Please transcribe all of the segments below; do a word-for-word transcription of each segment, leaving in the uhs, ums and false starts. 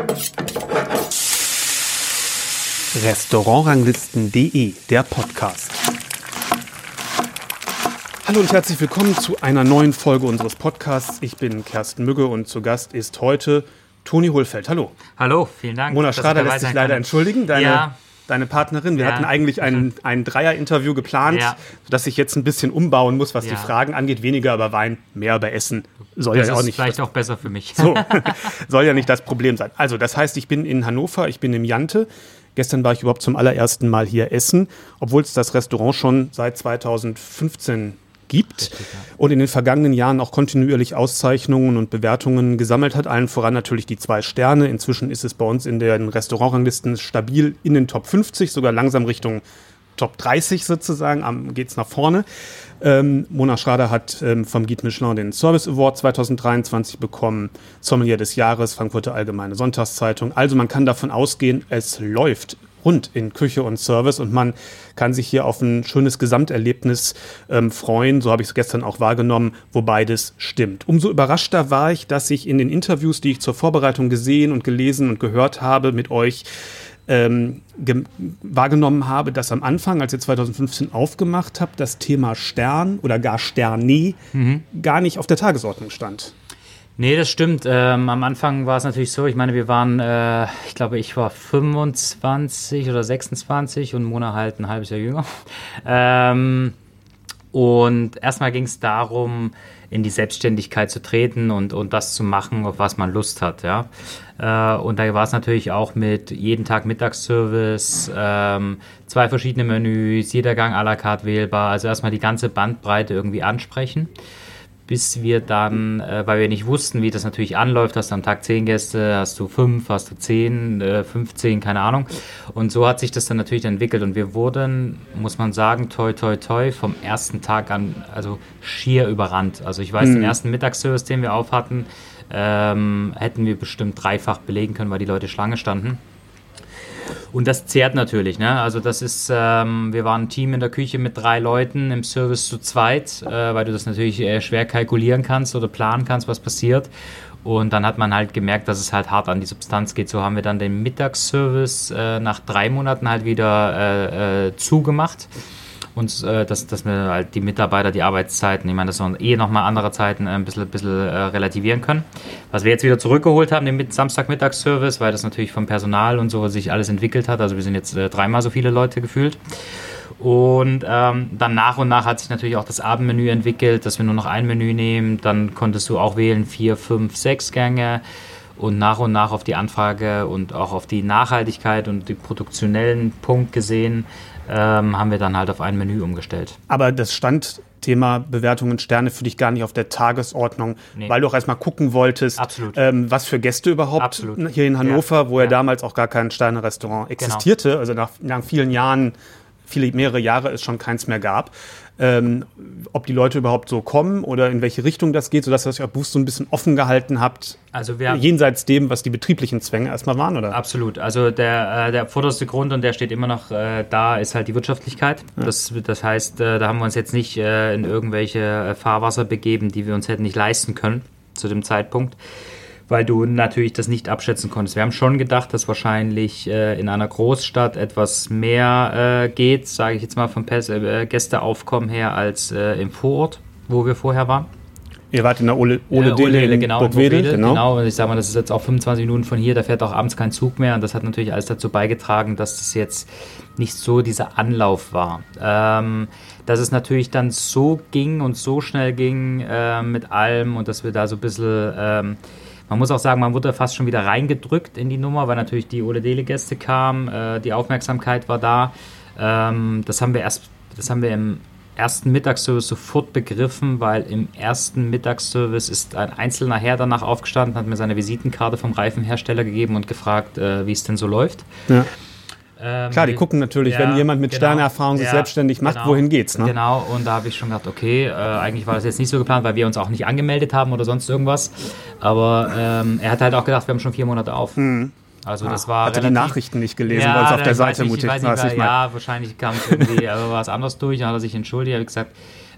Restaurantranglisten punkt de, der Podcast. Hallo und herzlich willkommen zu einer neuen Folge unseres Podcasts. Ich bin Kersten Mügge und zu Gast ist heute Toni Hohlfeld. Hallo. Hallo, vielen Dank. Mona Schrader lässt sich leider entschuldigen, deine, ja. deine Partnerin. Wir ja. hatten eigentlich ein, ein Dreier-Interview geplant, ja. sodass ich jetzt ein bisschen umbauen muss, was ja. die Fragen angeht. Weniger über Wein, mehr über Essen. Soll das ja auch ist nicht vielleicht auch besser für mich. So, soll ja nicht das Problem sein. Also, das heißt, ich bin in Hannover, ich bin im Jante. Gestern war ich überhaupt zum allerersten Mal hier essen, obwohl es das Restaurant schon seit zweitausendfünfzehn gibt Richtig, ja. und in den vergangenen Jahren auch kontinuierlich Auszeichnungen und Bewertungen gesammelt hat. Allen voran natürlich die zwei Sterne. Inzwischen ist es bei uns in den Restaurantranglisten stabil in den Top fünfzig, sogar langsam Richtung Top dreißig sozusagen, geht es nach vorne. Ähm, Mona Schrader hat ähm, vom Guide Michelin den Service Award zweitausenddreiundzwanzig bekommen, Sommelier des Jahres, Frankfurter Allgemeine Sonntagszeitung. Also man kann davon ausgehen, es läuft rund in Küche und Service und man kann sich hier auf ein schönes Gesamterlebnis ähm, freuen. So habe ich es gestern auch wahrgenommen, wo beides stimmt. Umso überraschter war ich, dass ich in den Interviews, die ich zur Vorbereitung gesehen und gelesen und gehört habe mit euch, Ähm, ge- wahrgenommen habe, dass am Anfang, als ihr zweitausendfünfzehn aufgemacht habt, das Thema Stern oder gar Sterne mhm. gar nicht auf der Tagesordnung stand. Nee, das stimmt. Ähm, am Anfang war es natürlich so, ich meine, wir waren, äh, ich glaube, ich war fünfundzwanzig oder sechsundzwanzig und Mona halt ein halbes Jahr jünger. Ähm, und erstmal ging es darum, in die Selbstständigkeit zu treten und, und das zu machen, auf was man Lust hat, ja. Äh, und da war es natürlich auch mit jeden Tag Mittagsservice, ähm, zwei verschiedene Menüs, jeder Gang à la carte wählbar, also erstmal die ganze Bandbreite irgendwie ansprechen, bis wir dann, äh, weil wir nicht wussten, wie das natürlich anläuft, hast du am Tag zehn Gäste, hast du fünf, hast du zehn, äh, fünfzehn, keine Ahnung. Und so hat sich das dann natürlich entwickelt und wir wurden, muss man sagen, toi, toi, toi, vom ersten Tag an, also schier überrannt. Also ich weiß, mhm. den ersten Mittagsservice, den wir auf hatten, ähm, hätten wir bestimmt dreifach belegen können, weil die Leute Schlange standen. Und das zehrt natürlich, ne? Also das ist, ähm, wir waren ein Team in der Küche mit drei Leuten, im Service zu zweit, äh, weil du das natürlich äh, schwer kalkulieren kannst oder planen kannst, was passiert. Und dann hat man halt gemerkt, dass es halt hart an die Substanz geht. So haben wir dann den Mittagsservice äh, nach drei Monaten halt wieder äh, äh, zugemacht. Und äh, dass, dass wir halt die Mitarbeiter, die Arbeitszeiten, ich meine, das sind eh nochmal andere Zeiten, äh, ein bisschen, ein bisschen äh, relativieren können. Was wir jetzt wieder zurückgeholt haben, den Samstagmittagsservice, weil das natürlich vom Personal und so sich alles entwickelt hat. Also wir sind jetzt äh, dreimal so viele Leute gefühlt. Und ähm, dann nach und nach hat sich natürlich auch das Abendmenü entwickelt, dass wir nur noch ein Menü nehmen. Dann konntest du auch wählen vier, fünf, sechs Gänge. Und nach und nach auf die Anfrage und auch auf die Nachhaltigkeit und den produktionellen Punkt gesehen, ähm, haben wir dann halt auf ein Menü umgestellt. Aber das Standthema Bewertungen Sterne für dich gar nicht auf der Tagesordnung, nee. weil du auch erstmal gucken wolltest, ähm, was für Gäste überhaupt Absolut. hier in Hannover, ja. wo ja, ja damals auch gar kein Sterne-Restaurant existierte, genau. also nach, nach vielen Jahren, viele, mehrere Jahre es schon keins mehr gab. Ähm, ob die Leute überhaupt so kommen oder in welche Richtung das geht, sodass ihr euch auch bewusst so ein bisschen offen gehalten habt, also wir, jenseits dem, was die betrieblichen Zwänge erstmal waren, oder? Absolut. Also der, äh, der vorderste Grund, und der steht immer noch äh, da, ist halt die Wirtschaftlichkeit. Ja. Das, das heißt, äh, da haben wir uns jetzt nicht äh, in irgendwelche äh, Fahrwasser begeben, die wir uns hätten nicht leisten können zu dem Zeitpunkt, weil du natürlich das nicht abschätzen konntest. Wir haben schon gedacht, dass wahrscheinlich äh, in einer Großstadt etwas mehr äh, geht, sage ich jetzt mal vom Pers- äh, Gästeaufkommen her, als äh, im Vorort, wo wir vorher waren. Ihr wart in der Ole, Ole, äh, Dele Ole in genau, Burgwedel, in genau. genau. Und ich sage mal, das ist jetzt auch fünfundzwanzig Minuten von hier, da fährt auch abends kein Zug mehr. Und das hat natürlich alles dazu beigetragen, dass das jetzt nicht so dieser Anlauf war. Ähm, dass es natürlich dann so ging und so schnell ging äh, mit allem und dass wir da so ein bisschen... Ähm, Man muss auch sagen, man wurde fast schon wieder reingedrückt in die Nummer, weil natürlich die Ole Dele Gäste kamen, äh, die Aufmerksamkeit war da. Ähm, das haben wir erst, das haben wir im ersten Mittagsservice sofort begriffen, weil im ersten Mittagsservice ist ein einzelner Herr danach aufgestanden, hat mir seine Visitenkarte vom Reifenhersteller gegeben und gefragt, äh, wie es denn so läuft. Ja. Ähm, Klar, die gucken natürlich, ja, wenn jemand mit genau, Sterneerfahrung sich ja, selbstständig macht, genau, wohin geht's? Ne? Genau, und da habe ich schon gedacht, okay, äh, eigentlich war das jetzt nicht so geplant, weil wir uns auch nicht angemeldet haben oder sonst irgendwas. Aber ähm, er hat halt auch gedacht, wir haben schon vier Monate auf. Hm. Also das war Hatte relativ, die Nachrichten nicht gelesen, ja, weil es auf der Seite mutig war. Ja, ja, wahrscheinlich kam es irgendwie, also war es anders durch, dann hat er sich entschuldigt, er hat gesagt,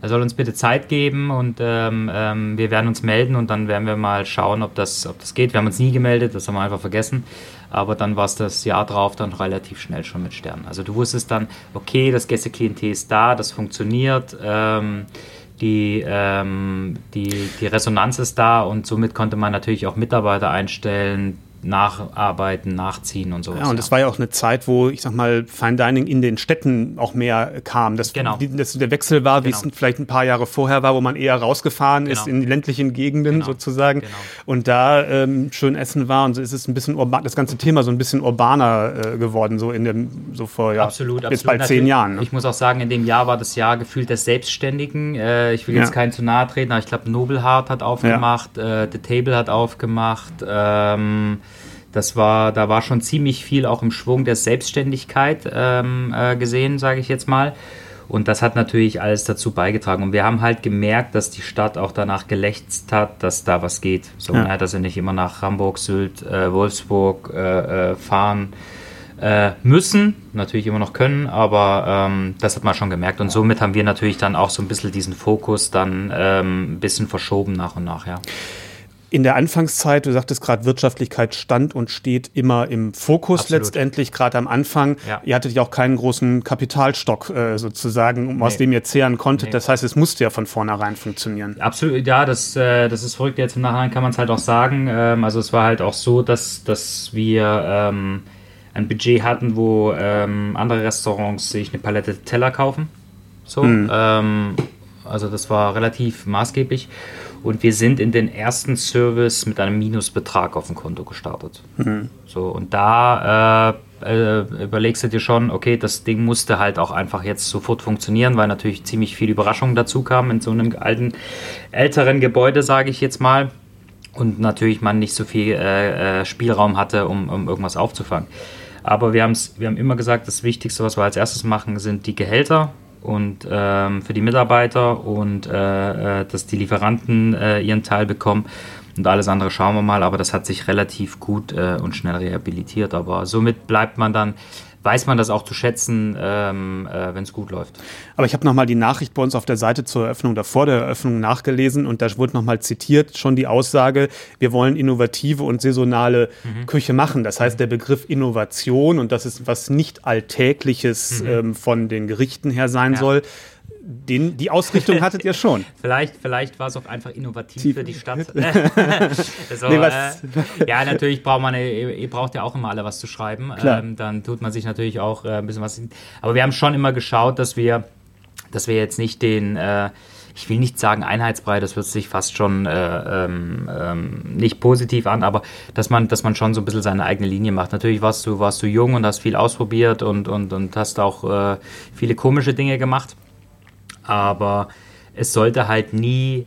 er soll uns bitte Zeit geben und ähm, ähm, wir werden uns melden und dann werden wir mal schauen, ob das, ob das geht. Wir haben uns nie gemeldet, das haben wir einfach vergessen. Aber dann war es das Jahr drauf dann relativ schnell schon mit Sternen. Also du wusstest dann, okay, das Gästeklientel ist da, das funktioniert, ähm, die, ähm, die, die Resonanz ist da und somit konnte man natürlich auch Mitarbeiter einstellen, nacharbeiten, nachziehen und sowas. Ja, und es ja. war ja auch eine Zeit, wo, ich sag mal, Fine Dining in den Städten auch mehr kam. Das, genau. die, das der Wechsel war, genau. wie es vielleicht ein paar Jahre vorher war, wo man eher rausgefahren genau. ist in die ländlichen Gegenden genau. sozusagen genau. und da ähm, schön essen war. Und so ist es ein bisschen urban, das ganze Thema so ein bisschen urbaner äh, geworden, so in dem, so vor ja, absolut, jetzt absolut. bald zehn Jahren. Ne? Ich muss auch sagen, in dem Jahr war das Jahr gefühlt des Selbstständigen. Äh, ich will jetzt ja. keinen zu nahe treten, aber ich glaube, Nobelhart hat aufgemacht, ja. äh, The Table hat aufgemacht, ähm, Das war, da war schon ziemlich viel auch im Schwung der Selbstständigkeit ähm, äh, gesehen, sage ich jetzt mal. Und das hat natürlich alles dazu beigetragen. Und wir haben halt gemerkt, dass die Stadt auch danach gelächzt hat, dass da was geht. So, ja. ne, dass sie nicht immer nach Hamburg, Sylt, äh, Wolfsburg äh, äh, fahren äh, müssen. Natürlich immer noch können, aber ähm, das hat man schon gemerkt. Und somit haben wir natürlich dann auch so ein bisschen diesen Fokus dann ähm, ein bisschen verschoben nach und nach, ja. In der Anfangszeit, du sagtest gerade, Wirtschaftlichkeit stand und steht immer im Fokus Absolut. Letztendlich, gerade am Anfang. Ja. Ihr hattet ja auch keinen großen Kapitalstock äh, sozusagen, um nee. aus dem ihr zehren konntet. Nee. Das heißt, es musste ja von vornherein funktionieren. Absolut, ja, das, äh, das ist verrückt. Jetzt im Nachhinein kann man es halt auch sagen. Ähm, also es war halt auch so, dass, dass wir ähm, ein Budget hatten, wo ähm, andere Restaurants sich eine Palette Teller kaufen. So, mhm. ähm, also das war relativ maßgeblich. Und wir sind in den ersten Service mit einem Minusbetrag auf dem Konto gestartet. Mhm. So, und da äh, äh, überlegst du dir schon, okay, das Ding musste halt auch einfach jetzt sofort funktionieren, weil natürlich ziemlich viel Überraschungen dazu kamen in so einem alten, älteren Gebäude, sage ich jetzt mal. Und natürlich man nicht so viel äh, Spielraum hatte, um, um irgendwas aufzufangen. Aber wir, haben's, wir haben immer gesagt, das Wichtigste, was wir als erstes machen, sind die Gehälter. Und ähm, für die Mitarbeiter und äh, dass die Lieferanten äh, ihren Teil bekommen und alles andere schauen wir mal, aber das hat sich relativ gut äh, und schnell rehabilitiert, aber somit bleibt man dann, weiß man das auch zu schätzen, ähm, äh, wenn es gut läuft. Aber ich habe nochmal die Nachricht bei uns auf der Seite zur Eröffnung oder vor der Eröffnung nachgelesen und da wurde nochmal zitiert schon die Aussage, wir wollen innovative und saisonale mhm. Küche machen. Das heißt, der Begriff Innovation und das ist was nicht Alltägliches mhm. ähm, von den Gerichten her sein ja. soll, Den, die Ausrichtung hattet ihr schon. vielleicht, vielleicht war es auch einfach innovativ Tief. Für die Stadt. so, nee, was? Äh, ja, natürlich braucht man, ihr, ihr braucht ja auch immer alle was zu schreiben. Ähm, dann tut man sich natürlich auch äh, ein bisschen was. Aber wir haben schon immer geschaut, dass wir, dass wir jetzt nicht den, äh, ich will nicht sagen Einheitsbrei, das hört sich fast schon äh, ähm, ähm, nicht positiv an, aber dass man, dass man schon so ein bisschen seine eigene Linie macht. Natürlich warst du, warst du jung und hast viel ausprobiert und, und, und hast auch äh, viele komische Dinge gemacht. Aber es sollte halt nie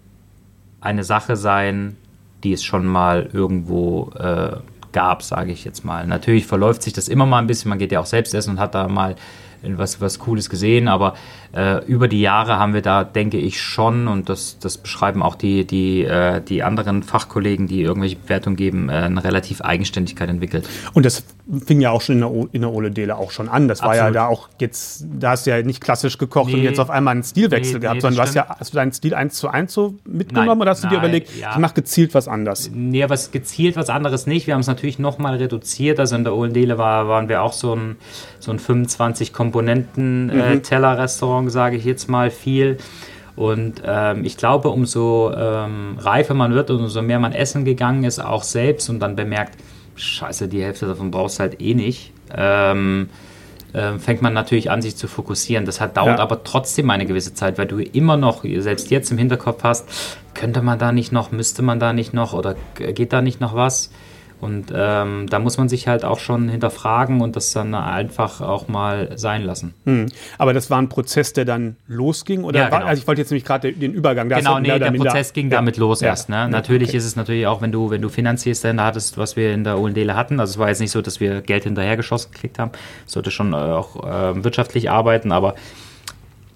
eine Sache sein, die es schon mal irgendwo äh, gab, sage ich jetzt mal. Natürlich verläuft sich das immer mal ein bisschen, man geht ja auch selbst essen und hat da mal was, was Cooles gesehen, aber äh, über die Jahre haben wir da, denke ich, schon, und das, das beschreiben auch die, die, äh, die anderen Fachkollegen, die irgendwelche Bewertungen geben, äh, eine relativ Eigenständigkeit entwickelt. Und das fing ja auch schon in der, o- in der Ole Dele auch schon an. Das Absolut. War ja da auch jetzt, da hast du ja nicht klassisch gekocht nee. und jetzt auf einmal einen Stilwechsel nee, gehabt, nee, sondern du hast ja, hast du deinen Stil eins zu eins so mitgenommen nein, oder hast du nein, dir überlegt, ja. ich mache gezielt was anders? Nee, was gezielt was anderes nicht. Wir haben es natürlich nochmal reduziert. Also in der Ole Dele war, waren wir auch so ein, so ein fünfundzwanzig Komponenten-Teller-Restaurant, mhm. äh, sage ich jetzt mal viel. Und ähm, ich glaube, umso ähm, reifer man wird und umso mehr man essen gegangen ist, auch selbst, und dann bemerkt, scheiße, die Hälfte davon brauchst du halt eh nicht, ähm, äh, fängt man natürlich an, sich zu fokussieren. Das hat, dauert ja. aber trotzdem eine gewisse Zeit, weil du immer noch, selbst jetzt im Hinterkopf hast, könnte man da nicht noch, müsste man da nicht noch oder geht da nicht noch was? Und ähm, da muss man sich halt auch schon hinterfragen und das dann einfach auch mal sein lassen. Hm. Aber das war ein Prozess, der dann losging? Oder ja, genau. war, also ich wollte jetzt nämlich gerade den Übergang. Da genau, nee, der Prozess ging ja. damit los ja. erst. Ne? Ja. Natürlich okay. ist es natürlich auch, wenn du, wenn du finanzierst, dann hattest, was wir in der Ole Dele hatten. Also es war jetzt nicht so, dass wir Geld hinterhergeschossen gekriegt haben. Es sollte schon äh, auch äh, wirtschaftlich arbeiten, aber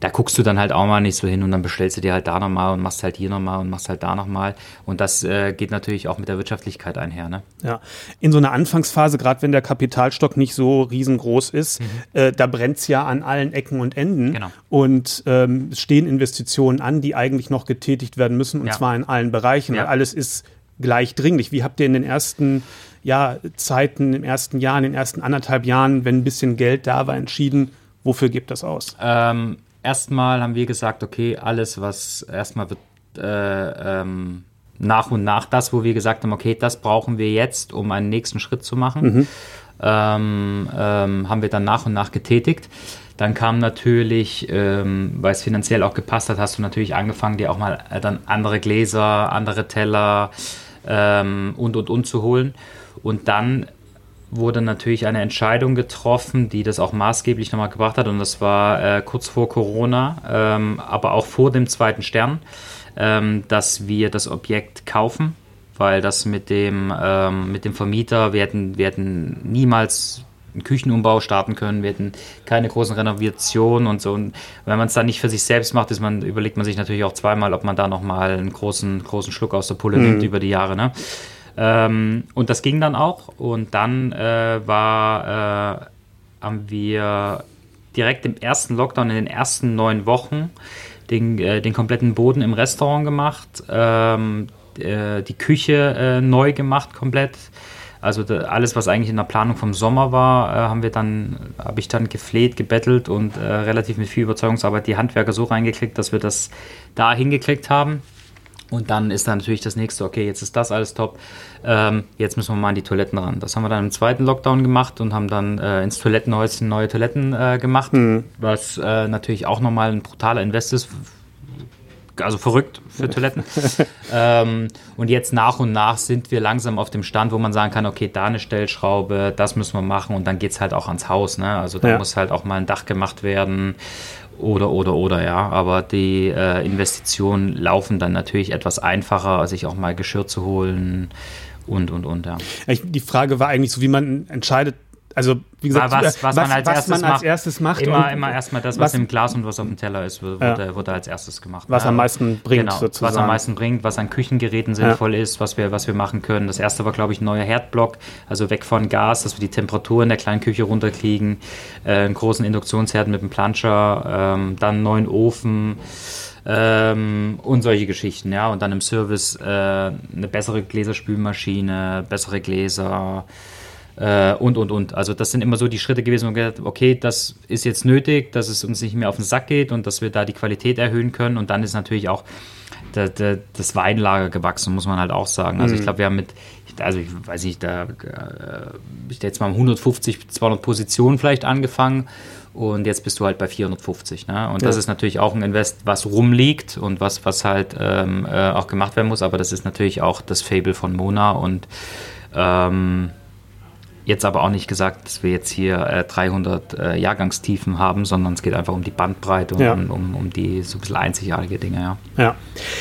da guckst du dann halt auch mal nicht so hin und dann bestellst du dir halt da nochmal und machst halt hier nochmal und machst halt da nochmal. Und das äh, geht natürlich auch mit der Wirtschaftlichkeit einher. Ne? Ja, in so einer Anfangsphase, gerade wenn der Kapitalstock nicht so riesengroß ist, mhm. äh, da brennt es ja an allen Ecken und Enden. Genau. Und ähm, es stehen Investitionen an, die eigentlich noch getätigt werden müssen, und ja. zwar in allen Bereichen. Ja. Alles ist gleich dringlich. Wie habt ihr in den ersten ja, Zeiten, im ersten Jahr, in den ersten anderthalb Jahren, wenn ein bisschen Geld da war, entschieden, wofür gibt das aus? Ähm, erstmal haben wir gesagt, okay, alles, was erstmal wird äh, ähm, nach und nach das, wo wir gesagt haben, okay, das brauchen wir jetzt, um einen nächsten Schritt zu machen, mhm. ähm, ähm, haben wir dann nach und nach getätigt. Dann kam natürlich, ähm, weil es finanziell auch gepasst hat, hast du natürlich angefangen, dir auch mal äh, dann andere Gläser, andere Teller ähm, und, und, und zu holen. Und dann wurde natürlich eine Entscheidung getroffen, die das auch maßgeblich nochmal gebracht hat. Und das war äh, kurz vor Corona, ähm, aber auch vor dem zweiten Stern, ähm, dass wir das Objekt kaufen, weil das mit dem, ähm, mit dem Vermieter, wir hätten, wir hätten niemals einen Küchenumbau starten können, wir hätten keine großen Renovationen und so. Und wenn man es dann nicht für sich selbst macht, ist man, überlegt man sich natürlich auch zweimal, ob man da nochmal einen großen, großen Schluck aus der Pulle mhm. nimmt über die Jahre, ne? Ähm, und das ging dann auch. Und dann äh, war, äh, haben wir direkt im ersten Lockdown, in den ersten neun Wochen, den, äh, den kompletten Boden im Restaurant gemacht, ähm, äh, die Küche äh, neu gemacht komplett. Also da, alles, was eigentlich in der Planung vom Sommer war, äh, haben wir dann, habe ich dann gefleht, gebettelt und äh, relativ mit viel Überzeugungsarbeit die Handwerker so reingekriegt, dass wir das da hingekriegt haben. Und dann ist dann natürlich das nächste, okay, jetzt ist das alles top, ähm, jetzt müssen wir mal an die Toiletten ran. Das haben wir dann im zweiten Lockdown gemacht und haben dann äh, ins Toilettenhäuschen neue Toiletten äh, gemacht, mhm. was äh, natürlich auch nochmal ein brutaler Invest ist, also verrückt für Toiletten. ähm, und jetzt nach und nach sind wir langsam auf dem Stand, wo man sagen kann, okay, da eine Stellschraube, das müssen wir machen und dann geht es halt auch ans Haus. Ne? Also da ja. muss halt auch mal ein Dach gemacht werden. Oder, oder, oder, ja. Aber die äh, Investitionen laufen dann natürlich etwas einfacher, sich auch mal Geschirr zu holen und, und, und, ja. Ich, die Frage war eigentlich so, wie man entscheidet, also wie gesagt, was, was, was man, als, was erstes man als erstes macht. Immer, immer erstmal das, was, was im Glas und was auf dem Teller ist, wird, ja. wird als erstes gemacht. Was ja. am meisten bringt, genau, sozusagen. Was am meisten bringt, was an Küchengeräten sinnvoll ja. ist, was wir, was wir machen können. Das erste war, glaube ich, ein neuer Herdblock, also weg von Gas, dass wir die Temperatur in der kleinen Küche runterkriegen, äh, einen großen Induktionsherd mit einem Planscher, ähm, dann einen neuen Ofen, Ähm, und solche Geschichten, ja. Und dann im Service äh, eine bessere Gläserspülmaschine, bessere Gläser äh, und, und, und. Also das sind immer so die Schritte gewesen, wo wir gesagt haben, okay, das ist jetzt nötig, dass es uns nicht mehr auf den Sack geht und dass wir da die Qualität erhöhen können. Und dann ist natürlich auch der, der, das Weinlager gewachsen, muss man halt auch sagen. Also mhm. ich glaube, wir haben mit, also ich weiß nicht, da, ich jetzt mal hundertfünfzig, zweihundert Positionen vielleicht angefangen. Und jetzt bist du halt bei vierhundertfünfzig. Ne? Und ja. das ist natürlich auch ein Invest, was rumliegt und was, was halt ähm, äh, auch gemacht werden muss. Aber das ist natürlich auch das Fable von Mona. Und ähm, jetzt aber auch nicht gesagt, dass wir jetzt hier äh, dreihundert äh, Jahrgangstiefen haben, sondern es geht einfach um die Bandbreite und ja. um, um, um die so ein bisschen einzigartige Dinge. Ja. ja.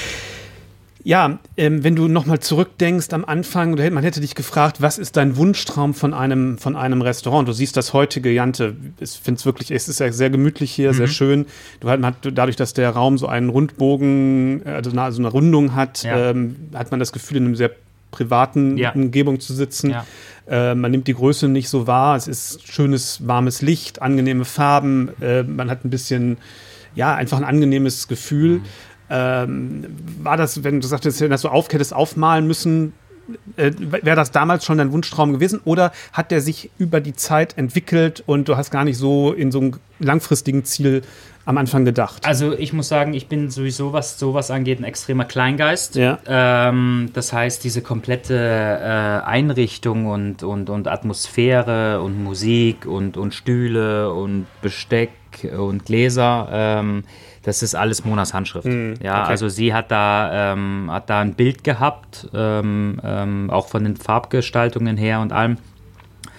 Ja, ähm, wenn du nochmal zurückdenkst am Anfang, man hätte dich gefragt, was ist dein Wunschtraum von einem, von einem Restaurant? Du siehst das heutige, Jante, ich finde es wirklich, es ist ja sehr gemütlich hier, mhm. sehr schön. Du hat, dadurch, dass der Raum so einen Rundbogen, also eine, also eine Rundung hat, ja. ähm, hat man das Gefühl, in einem sehr privaten ja. Umgebung zu sitzen. Ja. Äh, man nimmt die Größe nicht so wahr, es ist schönes, warmes Licht, angenehme Farben, äh, man hat ein bisschen, ja, einfach ein angenehmes Gefühl. Mhm. Ähm, war das, wenn du sagtest, dass du auf, hättest aufmalen müssen, äh, wäre das damals schon dein Wunschtraum gewesen oder hat der sich über die Zeit entwickelt und du hast gar nicht so in so einem langfristigen Ziel am Anfang gedacht? Also ich muss sagen, ich bin sowieso, was sowas angeht, ein extremer Kleingeist. Ja. Ähm, das heißt, diese komplette äh, Einrichtung und, und, und Atmosphäre und Musik und, und Stühle und Besteck und Gläser, ähm, das ist alles Monas Handschrift. Mm, ja, okay. Also sie hat da, ähm, hat da ein Bild gehabt, ähm, ähm, auch von den Farbgestaltungen her und allem,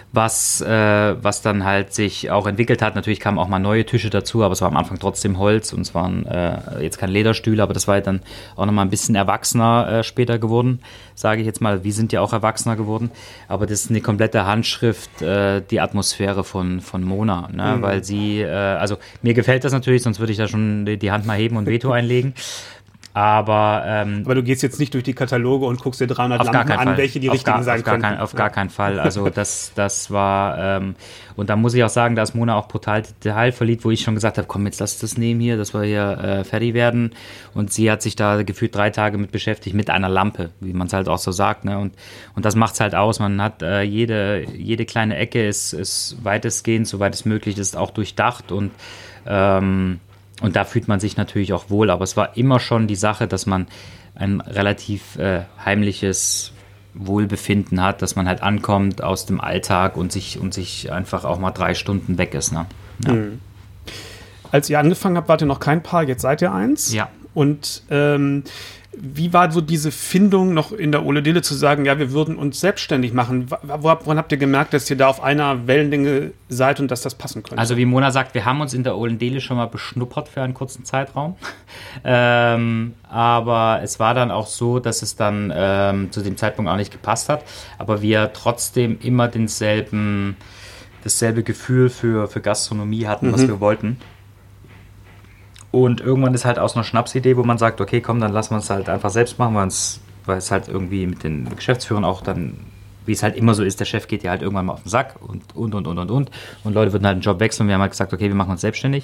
was, äh, was dann halt sich auch entwickelt hat. Natürlich kamen auch mal neue Tische dazu, aber es war am Anfang trotzdem Holz und es waren äh, jetzt keine Lederstühle, aber das war dann auch nochmal ein bisschen erwachsener äh, später geworden, sage ich jetzt mal. Wir sind ja auch erwachsener geworden, aber das ist eine komplette Handschrift, äh, die Atmosphäre von, von Mona, ne? Mhm. Weil sie, äh, also mir gefällt das natürlich, sonst würde ich da schon die, die Hand mal heben und Veto einlegen. Aber, ähm, aber du gehst jetzt nicht durch die Kataloge und guckst dir dreihundert Lampen an, Fall. welche die auf richtigen gar, sein auf gar könnten. Kein, auf gar keinen Fall. Also das, das war, ähm, und da muss ich auch sagen, da ist Mona auch brutal detailverliebt, wo ich schon gesagt habe, komm, jetzt lass das nehmen hier, dass wir hier äh, fertig werden. Und sie hat sich da gefühlt drei Tage mit beschäftigt, mit einer Lampe, wie man es halt auch so sagt. Ne? Und, und das macht es halt aus. Man hat äh, jede, jede kleine Ecke ist, ist weitestgehend, soweit es möglich ist, auch durchdacht und ähm, Und da fühlt man sich natürlich auch wohl, aber es war immer schon die Sache, dass man ein relativ äh, heimliches Wohlbefinden hat, dass man halt ankommt aus dem Alltag und sich, und sich einfach auch mal drei Stunden weg ist. Ne? Ja. Mhm. Als ihr angefangen habt, wart ihr noch kein Paar, jetzt seid ihr eins. Ja. Und ähm, wie war so diese Findung noch in der Ole Dille zu sagen, ja, wir würden uns selbstständig machen? Woran habt ihr gemerkt, dass ihr da auf einer Wellenlänge seid und dass das passen könnte? Also wie Mona sagt, wir haben uns in der Ole Dille schon mal beschnuppert für einen kurzen Zeitraum. ähm, aber es war dann auch so, dass es dann ähm, zu dem Zeitpunkt auch nicht gepasst hat. Aber wir trotzdem immer denselben, dasselbe Gefühl für, für Gastronomie hatten, mhm. was wir wollten. Und irgendwann ist halt aus einer Schnapsidee, wo man sagt, okay, komm, dann lassen wir es halt einfach selbst machen, weil es halt irgendwie mit den Geschäftsführern auch dann, wie es halt immer so ist, der Chef geht ja halt irgendwann mal auf den Sack und, und, und, und, und, und. Und Leute würden halt einen Job wechseln. Wir haben halt gesagt, okay, wir machen uns selbstständig.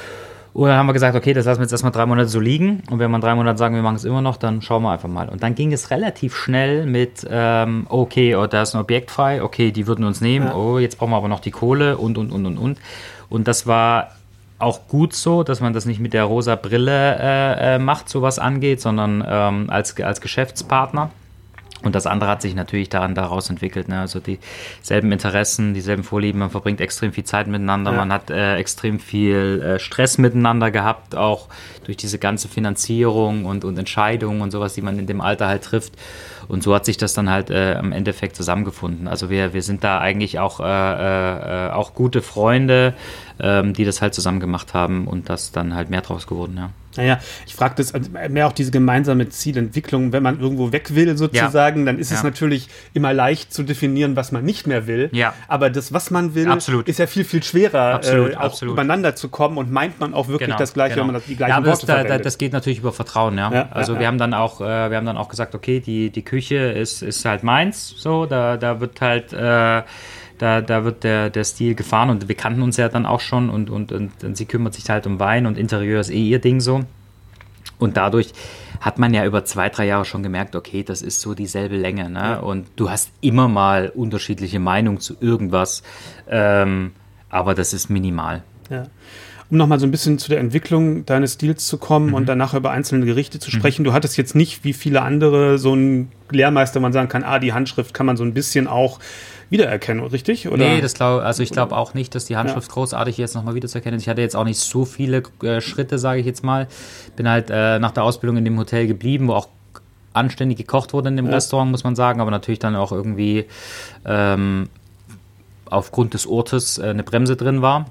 Und dann haben wir gesagt, okay, das lassen wir jetzt erstmal drei Monate so liegen. Und wenn wir in drei Monaten sagen, wir machen es immer noch, dann schauen wir einfach mal. Und dann ging es relativ schnell mit, ähm, okay, oh, da ist ein Objekt frei, okay, die würden uns nehmen, ja. oh, jetzt brauchen wir aber noch die Kohle und, und, und, und, und. Und das war auch gut so, dass man das nicht mit der rosa Brille äh, macht, so was angeht, sondern ähm, als, als Geschäftspartner. Und das andere hat sich natürlich daran daraus entwickelt. Ne? Also dieselben Interessen, dieselben Vorlieben, man verbringt extrem viel Zeit miteinander, ja. man hat äh, extrem viel äh, Stress miteinander gehabt, auch durch diese ganze Finanzierung und, und Entscheidungen und sowas, die man in dem Alter halt trifft. Und so hat sich das dann halt äh, im Endeffekt zusammengefunden. Also wir, wir sind da eigentlich auch, äh, äh, auch gute Freunde, ähm, die das halt zusammen gemacht haben und das dann halt mehr draus geworden, ja. Naja, ich frage das mehr auch diese gemeinsame Zielentwicklung, wenn man irgendwo weg will sozusagen, ja. dann ist ja. es natürlich immer leicht zu definieren, was man nicht mehr will. Ja. Aber das, was man will, absolut. ist ja viel, viel schwerer, absolut, äh, auch absolut. übereinander zu kommen und meint man auch wirklich genau, das Gleiche, genau. wenn man das, die gleichen ja, aber Worte das, verwendet. Da, das geht natürlich über Vertrauen, ja. ja also ja, wir ja. haben dann auch, äh, wir haben dann auch gesagt, okay, die, die Küche ist, ist halt meins, so, da, da wird halt äh, Da, da wird der, der Stil gefahren und wir kannten uns ja dann auch schon und, und, und, und sie kümmert sich halt um Wein und Interieur ist eh ihr Ding so. Und dadurch hat man ja über zwei, drei Jahre schon gemerkt, okay, das ist so dieselbe Länge. Ne? Ja. Und du hast immer mal unterschiedliche Meinungen zu irgendwas, ähm, aber das ist minimal. Ja. Um nochmal so ein bisschen zu der Entwicklung deines Stils zu kommen mhm. und danach über einzelne Gerichte zu sprechen. Mhm. Du hattest jetzt nicht wie viele andere so einen Lehrmeister, man sagen kann, ah, die Handschrift kann man so ein bisschen auch wiedererkennen, richtig? Oder? Nee, das glaub, also ich glaube auch nicht, dass die Handschrift ja. großartig jetzt nochmal wiederzuerkennen ist. Ich hatte jetzt auch nicht so viele äh, Schritte, sage ich jetzt mal. Bin halt äh, nach der Ausbildung in dem Hotel geblieben, wo auch anständig gekocht wurde in dem ja. Restaurant, muss man sagen, aber natürlich dann auch irgendwie ähm, aufgrund des Ortes äh, eine Bremse drin war.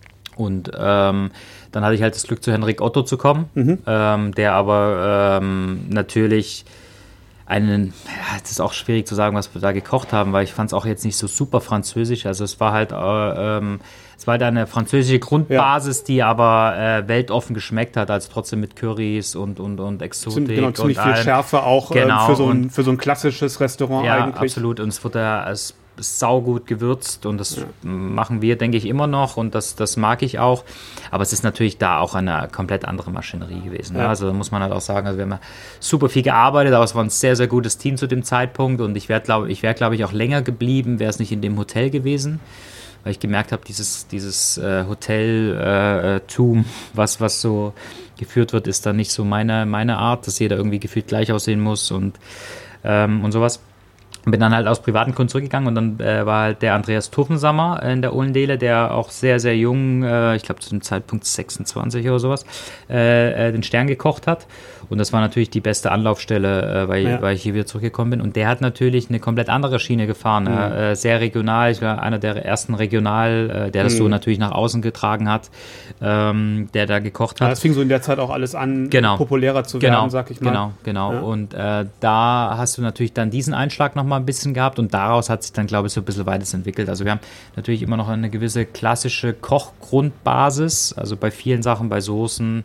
Und ähm, dann hatte ich halt das Glück, zu Henrik Otto zu kommen, mhm. ähm, der aber ähm, natürlich einen, ja, es ist auch schwierig zu sagen, was wir da gekocht haben, weil ich fand es auch jetzt nicht so super französisch. Also es war halt, äh, ähm, es war halt eine französische Grundbasis, ja. die aber äh, weltoffen geschmeckt hat, also trotzdem mit Currys und, und, und Exotik. Genau, ziemlich und viel allem. Schärfe auch genau, äh, für, so ein, für so ein klassisches Restaurant ja, eigentlich. Ja, absolut. Und es wurde ja saugut gewürzt und das ja. machen wir, denke ich, immer noch und das, das mag ich auch. Aber es ist natürlich da auch eine komplett andere Maschinerie gewesen. Ja. Ne? Also da muss man halt auch sagen, also wir haben super viel gearbeitet, aber es war ein sehr, sehr gutes Team zu dem Zeitpunkt und ich wäre, glaube ich, wäre, glaube ich, auch länger geblieben, wäre es nicht in dem Hotel gewesen, weil ich gemerkt habe, dieses, dieses äh, Hotel-Tum, äh, was, was so geführt wird, ist dann nicht so meine, meine Art, dass jeder irgendwie gefühlt gleich aussehen muss und, ähm, und sowas. Bin dann halt aus privaten Gründen zurückgegangen und dann äh, war halt der Andreas Tuffensammer in der Ohlendele, der auch sehr, sehr jung, äh, ich glaube zu dem Zeitpunkt sechsundzwanzig oder sowas, äh, äh, den Stern gekocht hat. Und das war natürlich die beste Anlaufstelle, äh, weil, ja. weil ich hier wieder zurückgekommen bin. Und der hat natürlich eine komplett andere Schiene gefahren, mhm. äh, sehr regional. Ich war einer der ersten regional, äh, der das mhm. so natürlich nach außen getragen hat, ähm, der da gekocht hat. Ja, das fing so in der Zeit auch alles an, genau. populärer zu genau. werden, sag ich mal. Genau, genau. Ja. Und äh, da hast du natürlich dann diesen Einschlag noch mal ein bisschen gehabt und daraus hat sich dann, glaube ich, so ein bisschen weiterentwickelt. Also wir haben natürlich immer noch eine gewisse klassische Kochgrundbasis, also bei vielen Sachen, bei Soßen,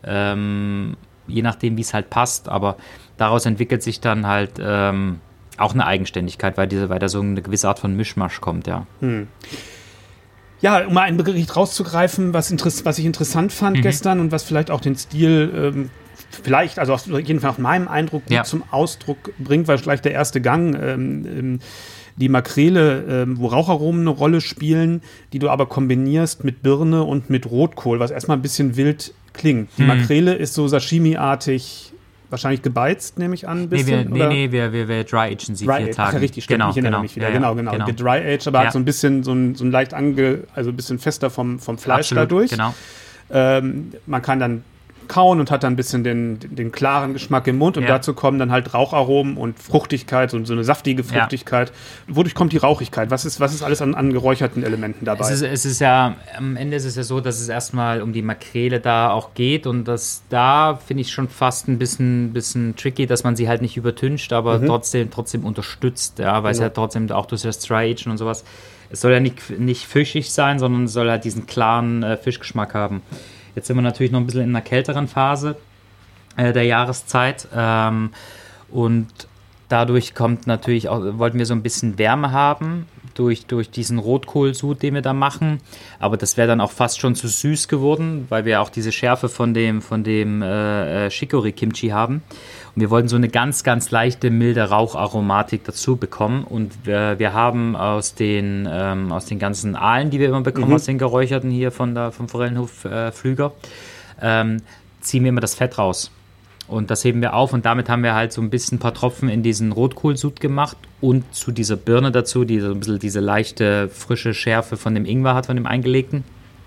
ähm, je nachdem, wie es halt passt, aber daraus entwickelt sich dann halt ähm, auch eine Eigenständigkeit, weil diese weiter so eine gewisse Art von Mischmasch kommt, ja. Hm. Ja, um mal ein Gericht rauszugreifen, was, interess- was ich interessant fand mhm. gestern und was vielleicht auch den Stil ähm, vielleicht, also auf jeden Fall nach meinem Eindruck gut ja. zum Ausdruck bringt, weil gleich der erste Gang ähm, ähm, die Makrele, ähm, wo Raucharomen eine Rolle spielen, die du aber kombinierst mit Birne und mit Rotkohl, was erstmal ein bisschen wild klingt. Die hm. Makrele ist so Sashimi-artig, wahrscheinlich gebeizt, nehme ich an, ein bisschen. Nee, wir, nee, nee, wir, wir, wir dry-agen sie dry vier Tage. Ach ja, richtig, stimmt, genau, ich erinnere genau, mich wieder. Ja, genau, genau. genau. Gedry-aged, aber ja. halt so ein bisschen, so ein, so ein leicht ange, also ein bisschen fester vom, vom Fleisch Absolut, dadurch. Genau. Ähm, man kann dann kauen und hat dann ein bisschen den, den, den klaren Geschmack im Mund und ja. dazu kommen dann halt Raucharomen und Fruchtigkeit und so eine saftige Fruchtigkeit. Ja. Wodurch kommt die Rauchigkeit? Was ist, was ist alles an, an geräucherten Elementen dabei? Es ist, es ist ja, am Ende ist es ja so, dass es erstmal um die Makrele da auch geht und das da finde ich schon fast ein bisschen, bisschen tricky, dass man sie halt nicht übertüncht, aber mhm. trotzdem, trotzdem unterstützt, ja, weil ja. es ja trotzdem auch durch das Dry-Agen und sowas, es soll ja nicht, nicht fischig sein, sondern es soll halt diesen klaren äh, Fischgeschmack haben. Jetzt sind wir natürlich noch ein bisschen in einer kälteren Phase äh, der Jahreszeit ähm, und dadurch kommt natürlich auch, wollten wir so ein bisschen Wärme haben durch, durch diesen Rotkohlsud, den wir da machen, aber das wäre dann auch fast schon zu süß geworden, weil wir auch diese Schärfe von dem, von dem äh, Shikori-Kimchi haben und wir wollten so eine ganz, ganz leichte, milde Raucharomatik dazu bekommen und wir, wir haben aus den, ähm, aus den ganzen Aalen, die wir immer bekommen, mhm. aus den geräucherten hier von der, vom Forellenhof äh, Pflüger, ähm, ziehen wir immer das Fett raus. Und das heben wir auf und damit haben wir halt so ein bisschen ein paar Tropfen in diesen Rotkohlsud gemacht und zu dieser Birne dazu, die so ein bisschen diese leichte, frische Schärfe von dem Ingwer hat, von dem eingelegten.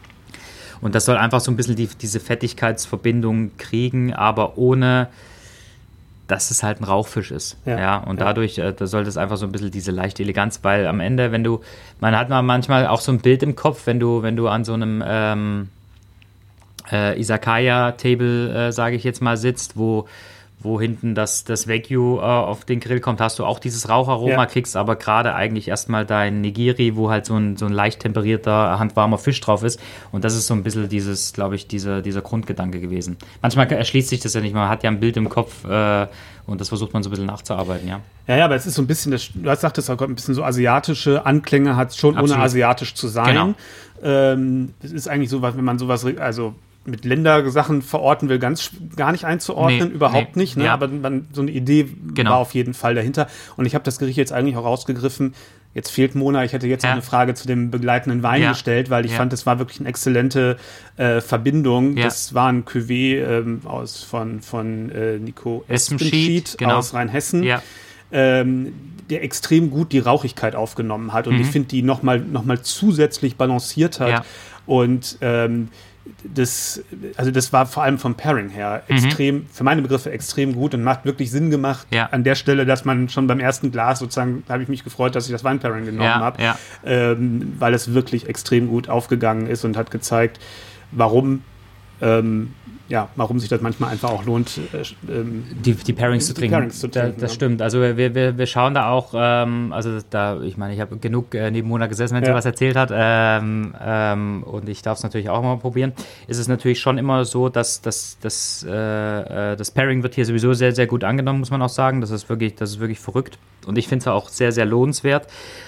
Und das soll einfach so ein bisschen die, diese Fettigkeitsverbindung kriegen, aber ohne, dass es halt ein Rauchfisch ist. Ja, ja und ja. dadurch äh, da sollte es einfach so ein bisschen diese leichte Eleganz, weil am Ende, wenn du, man hat manchmal auch so ein Bild im Kopf, wenn du, wenn du an so einem ähm, Äh, Izakaya-Table, äh, sage ich jetzt mal, sitzt, wo, wo hinten das, das Wagyu äh, auf den Grill kommt, hast du auch dieses Raucharoma, ja. kriegst aber gerade eigentlich erstmal dein Nigiri, wo halt so ein, so ein leicht temperierter, handwarmer Fisch drauf ist. Und das ist so ein bisschen dieses, glaube ich, dieser, dieser Grundgedanke gewesen. Manchmal erschließt sich das ja nicht, man hat ja ein Bild im Kopf äh, und das versucht man so ein bisschen nachzuarbeiten, ja. Ja, ja, aber es ist so ein bisschen, das, du hast gesagt, es hat ein bisschen so asiatische Anklänge, hat schon Absolut. Ohne asiatisch zu sein. Genau. Ähm, es ist eigentlich so, wenn man sowas, also mit Ländersachen verorten will, ganz gar nicht einzuordnen, nee, überhaupt nee, nicht, ne? Ja. Aber man, so eine Idee genau. war auf jeden Fall dahinter. Und ich habe das Gericht jetzt eigentlich auch rausgegriffen. Jetzt fehlt Mona, ich hätte jetzt ja. noch eine Frage zu dem begleitenden Wein ja. gestellt, weil ich ja. fand, das war wirklich eine exzellente äh, Verbindung. Ja. Das war ein Cuvée ähm, aus, von, von äh, Nico Espenschied genau. aus Rheinhessen. Ja. Ähm, der extrem gut die Rauchigkeit aufgenommen hat und mhm. ich finde, die nochmal noch mal zusätzlich balanciert hat. Ja. Und ähm, das, also das war vor allem vom Pairing her extrem, mhm. für meine Begriffe extrem gut und macht wirklich Sinn gemacht ja. an der Stelle, dass man schon beim ersten Glas sozusagen, da habe ich mich gefreut, dass ich das Weinpairing genommen ja, habe, ja. ähm, weil es wirklich extrem gut aufgegangen ist und hat gezeigt, warum ähm, ja, warum sich das manchmal einfach auch lohnt, äh, ähm, die, die Pairings zu trinken. Pairings zu trinken da, das ja. stimmt. Also wir, wir, wir schauen da auch, ähm, also da, ich meine, ich habe genug äh, neben Mona gesessen, wenn sie ja. was erzählt hat, ähm, ähm, und ich darf es natürlich auch mal probieren. Ist es natürlich schon immer so, dass, dass, dass äh, das Pairing wird hier sowieso sehr, sehr gut angenommen, muss man auch sagen. Das ist wirklich, das ist wirklich verrückt. Und ich finde es auch sehr, sehr lohnenswert.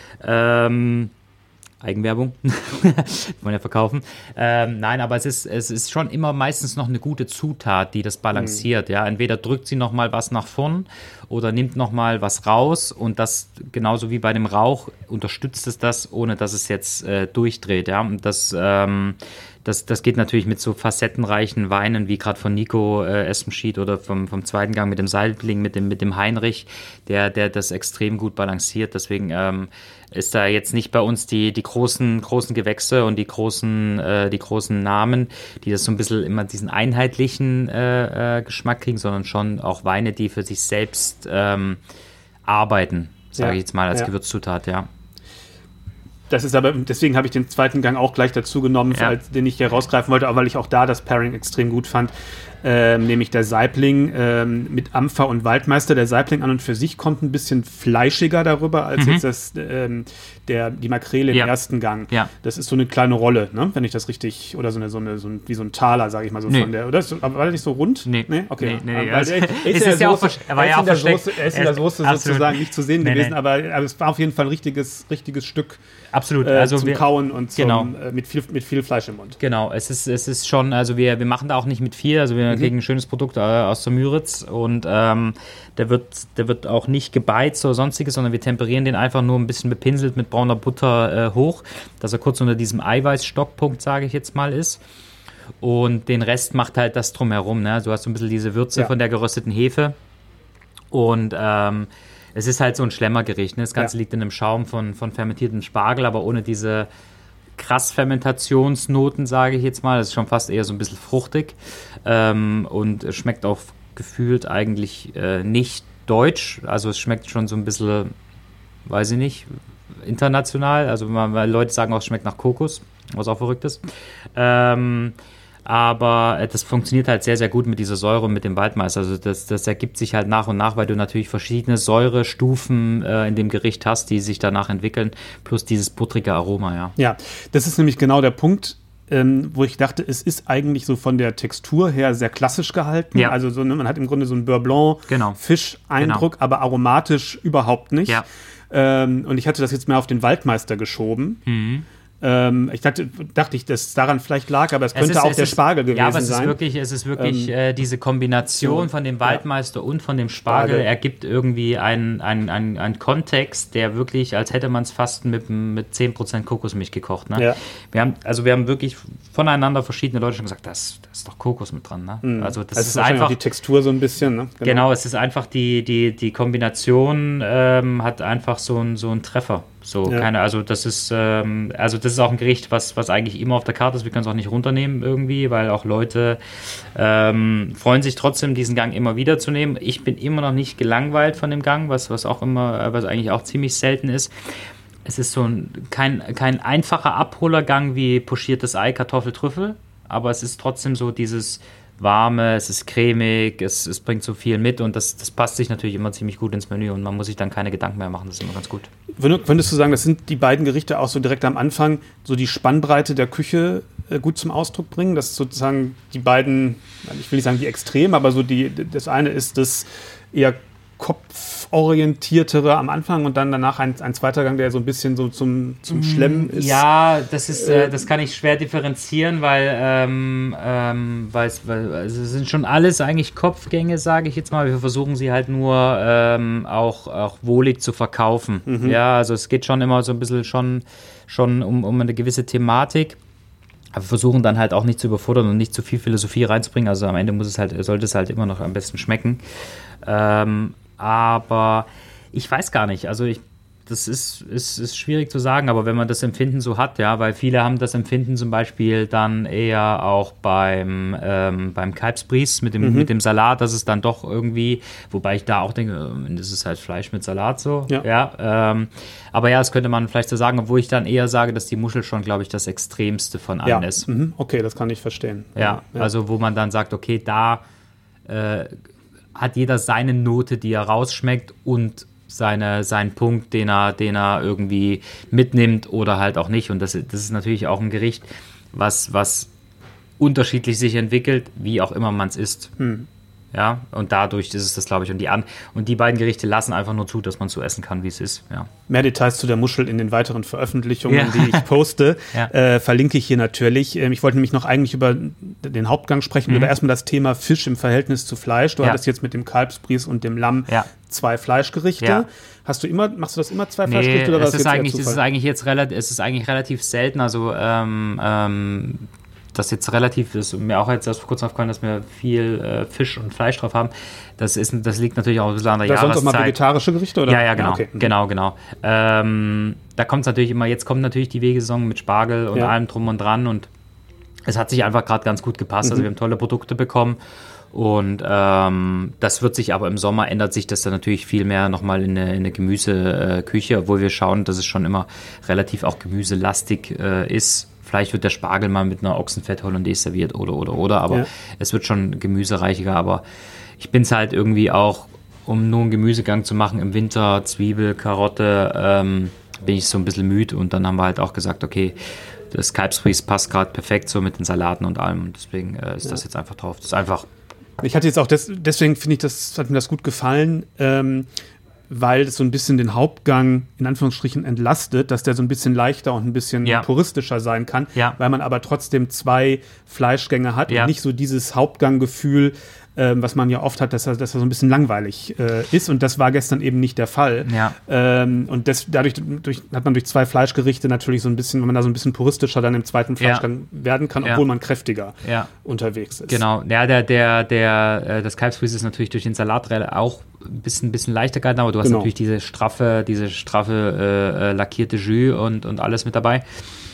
Ähm, Eigenwerbung, kann man ja verkaufen. Ähm, nein, aber es ist, es ist schon immer meistens noch eine gute Zutat, die das balanciert. Mhm. Ja, entweder drückt sie noch mal was nach vorn oder nimmt nochmal was raus und das genauso wie bei dem Rauch unterstützt es das, ohne dass es jetzt äh, durchdreht. Ja? Und das, ähm, das, das geht natürlich mit so facettenreichen Weinen, wie gerade von Nico äh, Espenschiedt oder vom, vom zweiten Gang mit dem Saibling, mit dem, mit dem Heinrich, der, der das extrem gut balanciert. Deswegen ähm, ist da jetzt nicht bei uns die, die großen, großen Gewächse und die großen, äh, die großen Namen, die das so ein bisschen immer diesen einheitlichen äh, äh, Geschmack kriegen, sondern schon auch Weine, die für sich selbst ähm, arbeiten, sage ja, ich jetzt mal als ja. Gewürzzutat, ja. Das ist aber, deswegen habe ich den zweiten Gang auch gleich dazu genommen, ja. als, den ich hier rausgreifen wollte, aber weil ich auch da das Pairing extrem gut fand. Ähm, nämlich der Saibling ähm, mit Ampfer und Waldmeister. Der Saibling an und für sich kommt ein bisschen fleischiger darüber als mhm. jetzt das, ähm, der, die Makrele im ja. ersten Gang. Ja. Das ist so eine kleine Rolle, ne? Wenn ich das richtig, oder so eine, so eine so ein, wie so ein Taler, sage ich mal so nee. von der, oder? So, aber war der nicht so rund? Nee. Nee? Okay. Nee, nee, nee. Weil der, er ist, ist in der ja Soße, auch, er war ja auch versteckt. Soße, er ist in der Soße sozusagen nicht zu sehen nee, gewesen, nee. Aber, aber es war auf jeden Fall ein richtiges, richtiges Stück. Absolut. Äh, also zum wir, Kauen und zum, genau. äh, mit, viel, mit viel Fleisch im Mund. Genau, es ist, es ist schon, also wir, wir machen da auch nicht mit viel, also wir mhm. kriegen ein schönes Produkt äh, aus der Müritz und ähm, der, wird, der wird auch nicht gebeizt oder sonstiges, sondern wir temperieren den einfach nur ein bisschen bepinselt mit brauner Butter äh, hoch, dass er kurz unter diesem Eiweißstockpunkt, sage ich jetzt mal, ist. Und den Rest macht halt das drumherum. Ne? Du hast so ein bisschen diese Würze ja. von der gerösteten Hefe und ähm, es ist halt so ein Schlemmergericht. Ne? Das Ganze ja. liegt in einem Schaum von, von fermentiertem Spargel, aber ohne diese krass Fermentationsnoten, sage ich jetzt mal. Das ist schon fast eher so ein bisschen fruchtig ähm, und es schmeckt auch gefühlt eigentlich äh, nicht deutsch. Also es schmeckt schon so ein bisschen, weiß ich nicht, international. Also man, weil Leute sagen auch, es schmeckt nach Kokos, was auch verrückt ist. Ähm, aber das funktioniert halt sehr, sehr gut mit dieser Säure und mit dem Waldmeister. Also das, das ergibt sich halt nach und nach, weil du natürlich verschiedene Säurestufen äh, in dem Gericht hast, die sich danach entwickeln, plus dieses buttrige Aroma, ja. Ja, das ist nämlich genau der Punkt, ähm, wo ich dachte, es ist eigentlich so von der Textur her sehr klassisch gehalten. Ja. Also so, ne, man hat im Grunde so einen Beurre Blanc, genau. Fisch-Eindruck, genau. aber aromatisch überhaupt nicht. Ja. Ähm, und ich hatte das jetzt mehr auf den Waldmeister geschoben. Mhm. Ähm, ich dachte, dachte ich, dass es daran vielleicht lag, aber es könnte es ist, auch der ist, Spargel gewesen sein. Ja, aber es ist sein. wirklich, es ist wirklich ähm, äh, diese Kombination so, von dem Waldmeister ja. und von dem Spargel, Spargel ergibt irgendwie einen ein, ein Kontext, der wirklich, als hätte man es fast mit, mit zehn Prozent Kokosmilch gekocht. Ne? Ja. Wir haben, also wir haben wirklich voneinander verschiedene Leute schon gesagt, da ist doch Kokos mit dran. Ne? Mhm. Also das also ist einfach die Textur so ein bisschen. Ne? Genau. genau, es ist einfach die, die, die Kombination ähm, hat einfach so einen so einen Treffer. So, ja. keine, also das ist, ähm, also das ist auch ein Gericht, was, was eigentlich immer auf der Karte ist. Wir können es auch nicht runternehmen irgendwie, weil auch Leute ähm, freuen sich trotzdem, diesen Gang immer wieder zu nehmen. Ich bin immer noch nicht gelangweilt von dem Gang, was, was auch immer, was eigentlich auch ziemlich selten ist. Es ist so ein, kein, kein einfacher Abholergang wie pochiertes Ei, Kartoffel, Trüffel, aber es ist trotzdem so dieses warme, es ist cremig, es, es bringt so viel mit und das, das passt sich natürlich immer ziemlich gut ins Menü und man muss sich dann keine Gedanken mehr machen, das ist immer ganz gut. Würdest du sagen, das sind die beiden Gerichte auch so direkt am Anfang, so die Spannbreite der Küche äh, gut zum Ausdruck bringen? Das sozusagen die beiden, ich will nicht sagen die Extrem, aber so die, das eine ist das eher kopforientiertere am Anfang und dann danach ein, ein zweiter Gang, der so ein bisschen so zum, zum Schlemmen ist. Ja, das ist, äh, das kann ich schwer differenzieren, weil, ähm, ähm, weil, weil also es sind schon alles eigentlich Kopfgänge, sage ich jetzt mal. Wir versuchen sie halt nur ähm, auch, auch wohlig zu verkaufen. Mhm. Ja, also es geht schon immer so ein bisschen schon, schon um, um eine gewisse Thematik. Aber wir versuchen dann halt auch nicht zu überfordern und nicht zu viel Philosophie reinzubringen. Also am Ende muss es halt, sollte es halt immer noch am besten schmecken. Ähm, aber ich weiß gar nicht, also ich, das ist, ist, ist schwierig zu sagen, aber wenn man das Empfinden so hat, ja, weil viele haben das Empfinden zum Beispiel dann eher auch beim, ähm, beim Kalbsbries mit dem, mhm. mit dem Salat, dass es dann doch irgendwie, wobei ich da auch denke, das ist halt Fleisch mit Salat so, ja, ja ähm, aber ja, das könnte man vielleicht so sagen, obwohl ich dann eher sage, dass die Muschel schon, glaube ich, das Extremste von allen ja. ist. Mhm. Okay, das kann ich verstehen. Ja, ja, also wo man dann sagt, okay, da äh, hat jeder seine Note, die er rausschmeckt und seine, seinen Punkt, den er, den er irgendwie mitnimmt oder halt auch nicht. Und das, das ist natürlich auch ein Gericht, was, was unterschiedlich sich entwickelt, wie auch immer man es isst. Hm. Ja, und dadurch ist es das, glaube ich, und die an und die beiden Gerichte lassen einfach nur zu, dass man so essen kann, wie es ist. Ja. Mehr Details zu der Muschel in den weiteren Veröffentlichungen, ja. die ich poste, ja. äh, verlinke ich hier natürlich. Ähm, ich wollte nämlich noch eigentlich über den Hauptgang sprechen, mhm. oder erstmal das Thema Fisch im Verhältnis zu Fleisch. Du ja. hattest jetzt mit dem Kalbsbries und dem Lamm ja. zwei Fleischgerichte. Ja. Hast du immer, machst du das immer zwei nee, Fleischgerichte oder was ist eigentlich, es ist eigentlich jetzt relativ, es ist eigentlich relativ selten. Also ähm, ähm, das jetzt relativ ist mir auch jetzt erst vor kurzem aufgefallen, dass wir viel äh, Fisch und Fleisch drauf haben. Das ist, das liegt natürlich auch ein bisschen an der das Jahreszeit. Sonst auch mal vegetarische Gerichte, oder? Ja, ja, genau, ja, okay. genau, genau. Ähm, da kommt es natürlich immer, jetzt kommt natürlich die Wegesaison mit Spargel und ja. allem drum und dran und es hat sich einfach gerade ganz gut gepasst. Mhm. Also wir haben tolle Produkte bekommen und ähm, das wird sich aber im Sommer ändert sich das dann natürlich viel mehr nochmal in eine, in eine Gemüseküche, obwohl wir schauen, dass es schon immer relativ auch gemüselastig äh, ist. Vielleicht wird der Spargel mal mit einer Ochsenfett-Hollandaise serviert oder, oder, oder, aber ja. es wird schon gemüsereichiger, aber ich bin es halt irgendwie auch, um nur einen Gemüsegang zu machen im Winter, Zwiebel, Karotte, ähm, bin ich so ein bisschen müde und dann haben wir halt auch gesagt, okay, das Kalbsfries passt gerade perfekt so mit den Salaten und allem und deswegen äh, ist ja. das jetzt einfach drauf. Das ist einfach... Ich hatte jetzt auch, des, deswegen finde ich, das hat mir das gut gefallen, ähm, weil es so ein bisschen den Hauptgang in Anführungsstrichen entlastet, dass der so ein bisschen leichter und ein bisschen ja. puristischer sein kann, ja. weil man aber trotzdem zwei Fleischgänge hat ja. und nicht so dieses Hauptganggefühl, ähm, was man ja oft hat, dass er, dass er so ein bisschen langweilig äh, ist und das war gestern eben nicht der Fall. Ja. Ähm, und das, dadurch durch, hat man durch zwei Fleischgerichte natürlich so ein bisschen, wenn man da so ein bisschen puristischer dann im zweiten Fleischgang ja. werden kann, obwohl ja. man kräftiger ja. unterwegs ist. Genau, ja, der, der, der, das Kalbsfries ist natürlich durch den Salat auch ein bisschen, ein bisschen leichter gehalten, aber du hast genau. natürlich diese straffe, diese straffe äh, lackierte Jus und, und alles mit dabei.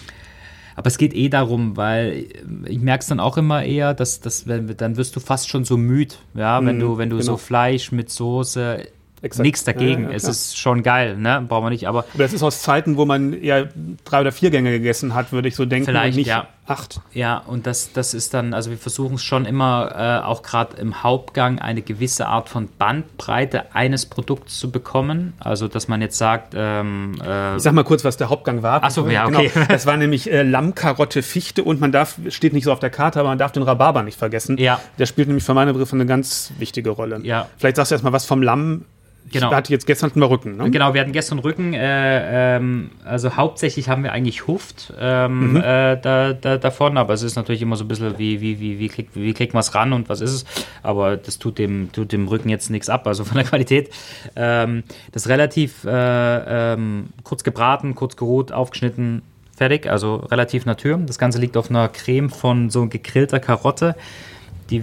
Aber es geht eh darum, weil ich merke es dann auch immer eher, dass, dass wenn, dann wirst du fast schon so müde, ja, wenn mm, du, wenn du genau. so Fleisch mit Soße, nichts dagegen, ja, ja, es ist schon geil, ne, brauchen wir nicht, aber... Aber das ist aus Zeiten, wo man eher drei oder vier Gänge gegessen hat, würde ich so denken, vielleicht, und nicht ja. acht. Ja, und das, das ist dann, also wir versuchen es schon immer, äh, auch gerade im Hauptgang, eine gewisse Art von Bandbreite eines Produkts zu bekommen, also dass man jetzt sagt... Ähm, äh, ich sag mal kurz, was der Hauptgang war. Ach so, ja, okay. Genau. Das war nämlich äh, Lamm, Karotte, Fichte und man darf, steht nicht so auf der Karte, aber man darf den Rhabarber nicht vergessen. Ja. Der spielt nämlich für meine Begriffe eine ganz wichtige Rolle. Ja. Vielleicht sagst du erstmal was vom Lamm. Genau. Ich hatte jetzt gestern mal Rücken, ne? Genau, wir hatten gestern Rücken. Äh, ähm, also hauptsächlich haben wir eigentlich Huft ähm, mhm. äh, da, da, davon, aber es ist natürlich immer so ein bisschen, wie, wie, wie, wie, kriegt, wie kriegt man es ran und was ist es? Aber das tut dem, tut dem Rücken jetzt nichts ab, also von der Qualität. Ähm, das ist relativ äh, ähm, kurz gebraten, kurz geroht, aufgeschnitten, fertig, also relativ natur. Das Ganze liegt auf einer Creme von so gegrillter Karotte, die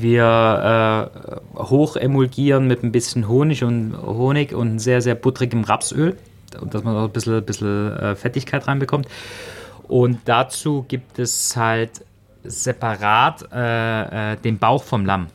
wir äh, hoch emulgieren mit ein bisschen Honig und Honig und sehr, sehr buttrigem Rapsöl, dass man auch ein bisschen, bisschen äh, Fettigkeit reinbekommt. Und dazu gibt es halt separat äh, äh, den Bauch vom Lamm,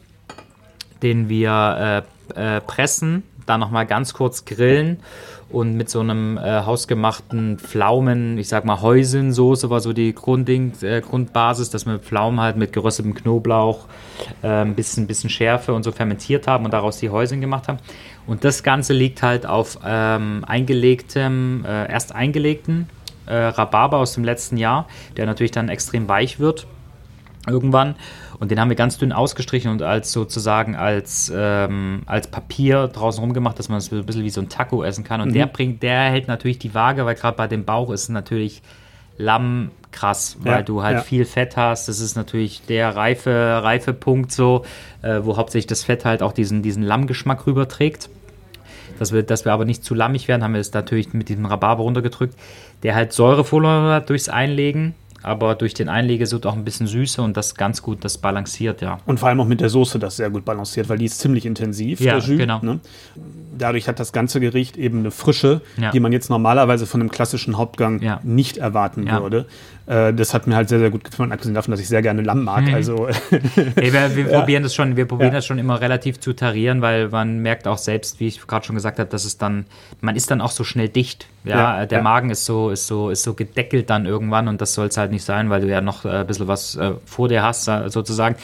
den wir äh, äh, pressen, dann nochmal ganz kurz grillen und mit so einem äh, hausgemachten Pflaumen, ich sag mal Häuselnsoße war so die Grundding, äh, Grundbasis, dass wir Pflaumen halt mit geröstetem Knoblauch, äh, ein bisschen, bisschen Schärfe und so fermentiert haben und daraus die Häuseln gemacht haben. Und das Ganze liegt halt auf ähm, eingelegtem, äh, erst eingelegten äh, Rhabarber aus dem letzten Jahr, der natürlich dann extrem weich wird irgendwann. Und den haben wir ganz dünn ausgestrichen und als sozusagen als, ähm, als Papier draußen rumgemacht, dass man es ein bisschen wie so ein Taco essen kann. Und mhm. der bringt, der hält natürlich die Waage, weil gerade bei dem Bauch ist natürlich Lamm krass, weil ja, du halt ja. viel Fett hast. Das ist natürlich der reife, reife Punkt so, äh, wo hauptsächlich das Fett halt auch diesen, diesen Lammgeschmack rüberträgt. Dass wir, dass wir aber nicht zu lammig werden, haben wir es natürlich mit diesem Rhabarber runtergedrückt, der halt Säure verloren hat durchs Einlegen. Aber durch den Einlegesucht auch ein bisschen Süße und das ganz gut, das balanciert, ja. Und vor allem auch mit der Soße das sehr gut balanciert, weil die ist ziemlich intensiv, ja, der Jus, genau. Ne? Dadurch hat das ganze Gericht eben eine Frische, ja. die man jetzt normalerweise von einem klassischen Hauptgang ja. nicht erwarten ja. würde. Äh, das hat mir halt sehr, sehr gut gefallen, abgesehen davon, dass ich sehr gerne Lamm mag. Mhm. Also, hey, wir wir ja. probieren das schon, wir probieren ja. das schon immer relativ zu tarieren, weil man merkt auch selbst, wie ich gerade schon gesagt habe, dass es dann, man ist dann auch so schnell dicht. Ja, ja der ja. Magen ist so, ist, so, ist so gedeckelt dann irgendwann und das soll es halt nicht sein, weil du ja noch ein bisschen was äh, vor dir hast, sozusagen.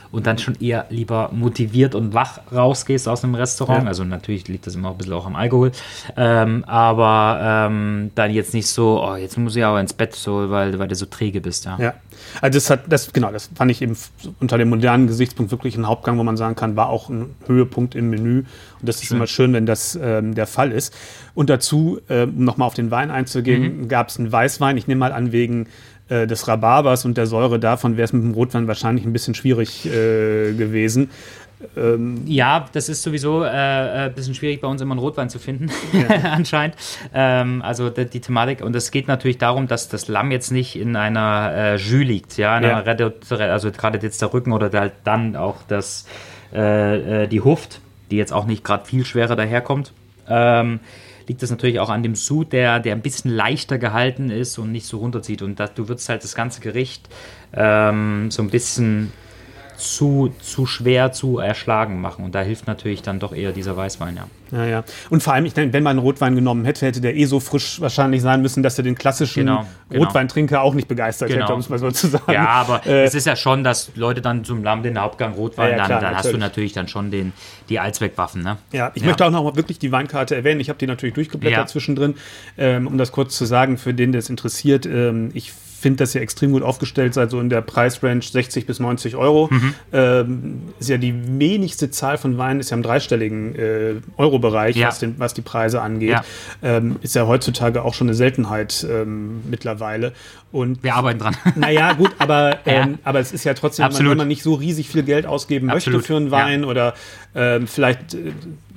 und dann schon eher lieber motiviert und wach rausgehst aus einem Restaurant. Ja. Also natürlich liegt das immer ein bisschen auch am Alkohol, ähm, aber ähm, dann jetzt nicht so, oh, jetzt muss ich aber ins Bett, so, weil, weil du so träge bist. Ja, ja. Also das hat, das, genau, das fand ich eben unter dem modernen Gesichtspunkt wirklich ein Hauptgang, wo man sagen kann, war auch ein Höhepunkt im Menü. Und das ist schön. Immer schön, wenn das ähm, der Fall ist. Und dazu, äh, um nochmal auf den Wein einzugehen, mhm. gab es einen Weißwein. Ich nehme mal an, wegen äh, des Rhabarbers und der Säure davon wäre es mit dem Rotwein wahrscheinlich ein bisschen schwierig äh, gewesen. Ähm, ja, das ist sowieso äh, ein bisschen schwierig bei uns immer einen Rotwein zu finden, ja. anscheinend. Ähm, also die, die Thematik, und es geht natürlich darum, dass das Lamm jetzt nicht in einer äh, Jus liegt, ja, in ja. einer, also gerade jetzt der Rücken oder halt dann auch das, äh, die Huft, die jetzt auch nicht gerade viel schwerer daherkommt. Ähm, liegt das natürlich auch an dem Sud, der, der ein bisschen leichter gehalten ist und nicht so runterzieht. Und das, du würdest halt das ganze Gericht ähm, so ein bisschen zu, zu schwer zu erschlagen machen. Und da hilft natürlich dann doch eher dieser Weißwein, ja. Ja, ja. Und vor allem, ich denke, wenn man einen Rotwein genommen hätte, hätte der eh so frisch wahrscheinlich sein müssen, dass er den klassischen genau, genau. Rotweintrinker auch nicht begeistert genau. hätte, um es mal so zu sagen. Ja, aber äh, es ist ja schon, dass Leute dann zum Lamm den Hauptgang Rotwein, ja, ja, klar, dann, dann hast du natürlich dann schon den, die Allzweckwaffen. Ne? Ja, ich ja. möchte auch noch mal wirklich die Weinkarte erwähnen. Ich habe die natürlich durchgeblättert ja. zwischendrin, ähm, um das kurz zu sagen, für den, der es interessiert. Ähm, ich finde, dass ihr extrem gut aufgestellt seid, so in der Preisrange sechzig bis neunzig Euro. Mhm. Ähm, ist ja die wenigste Zahl von Weinen, ist ja im dreistelligen äh, Euro-Bereich, ja. was, den, was die Preise angeht. Ja. Ähm, ist ja heutzutage auch schon eine Seltenheit ähm, mittlerweile. Und wir arbeiten dran. Naja, gut, aber, ähm, ja. aber es ist ja trotzdem, Absolut. wenn man nicht so riesig viel Geld ausgeben Absolut. möchte für einen Wein ja. oder ähm, vielleicht äh,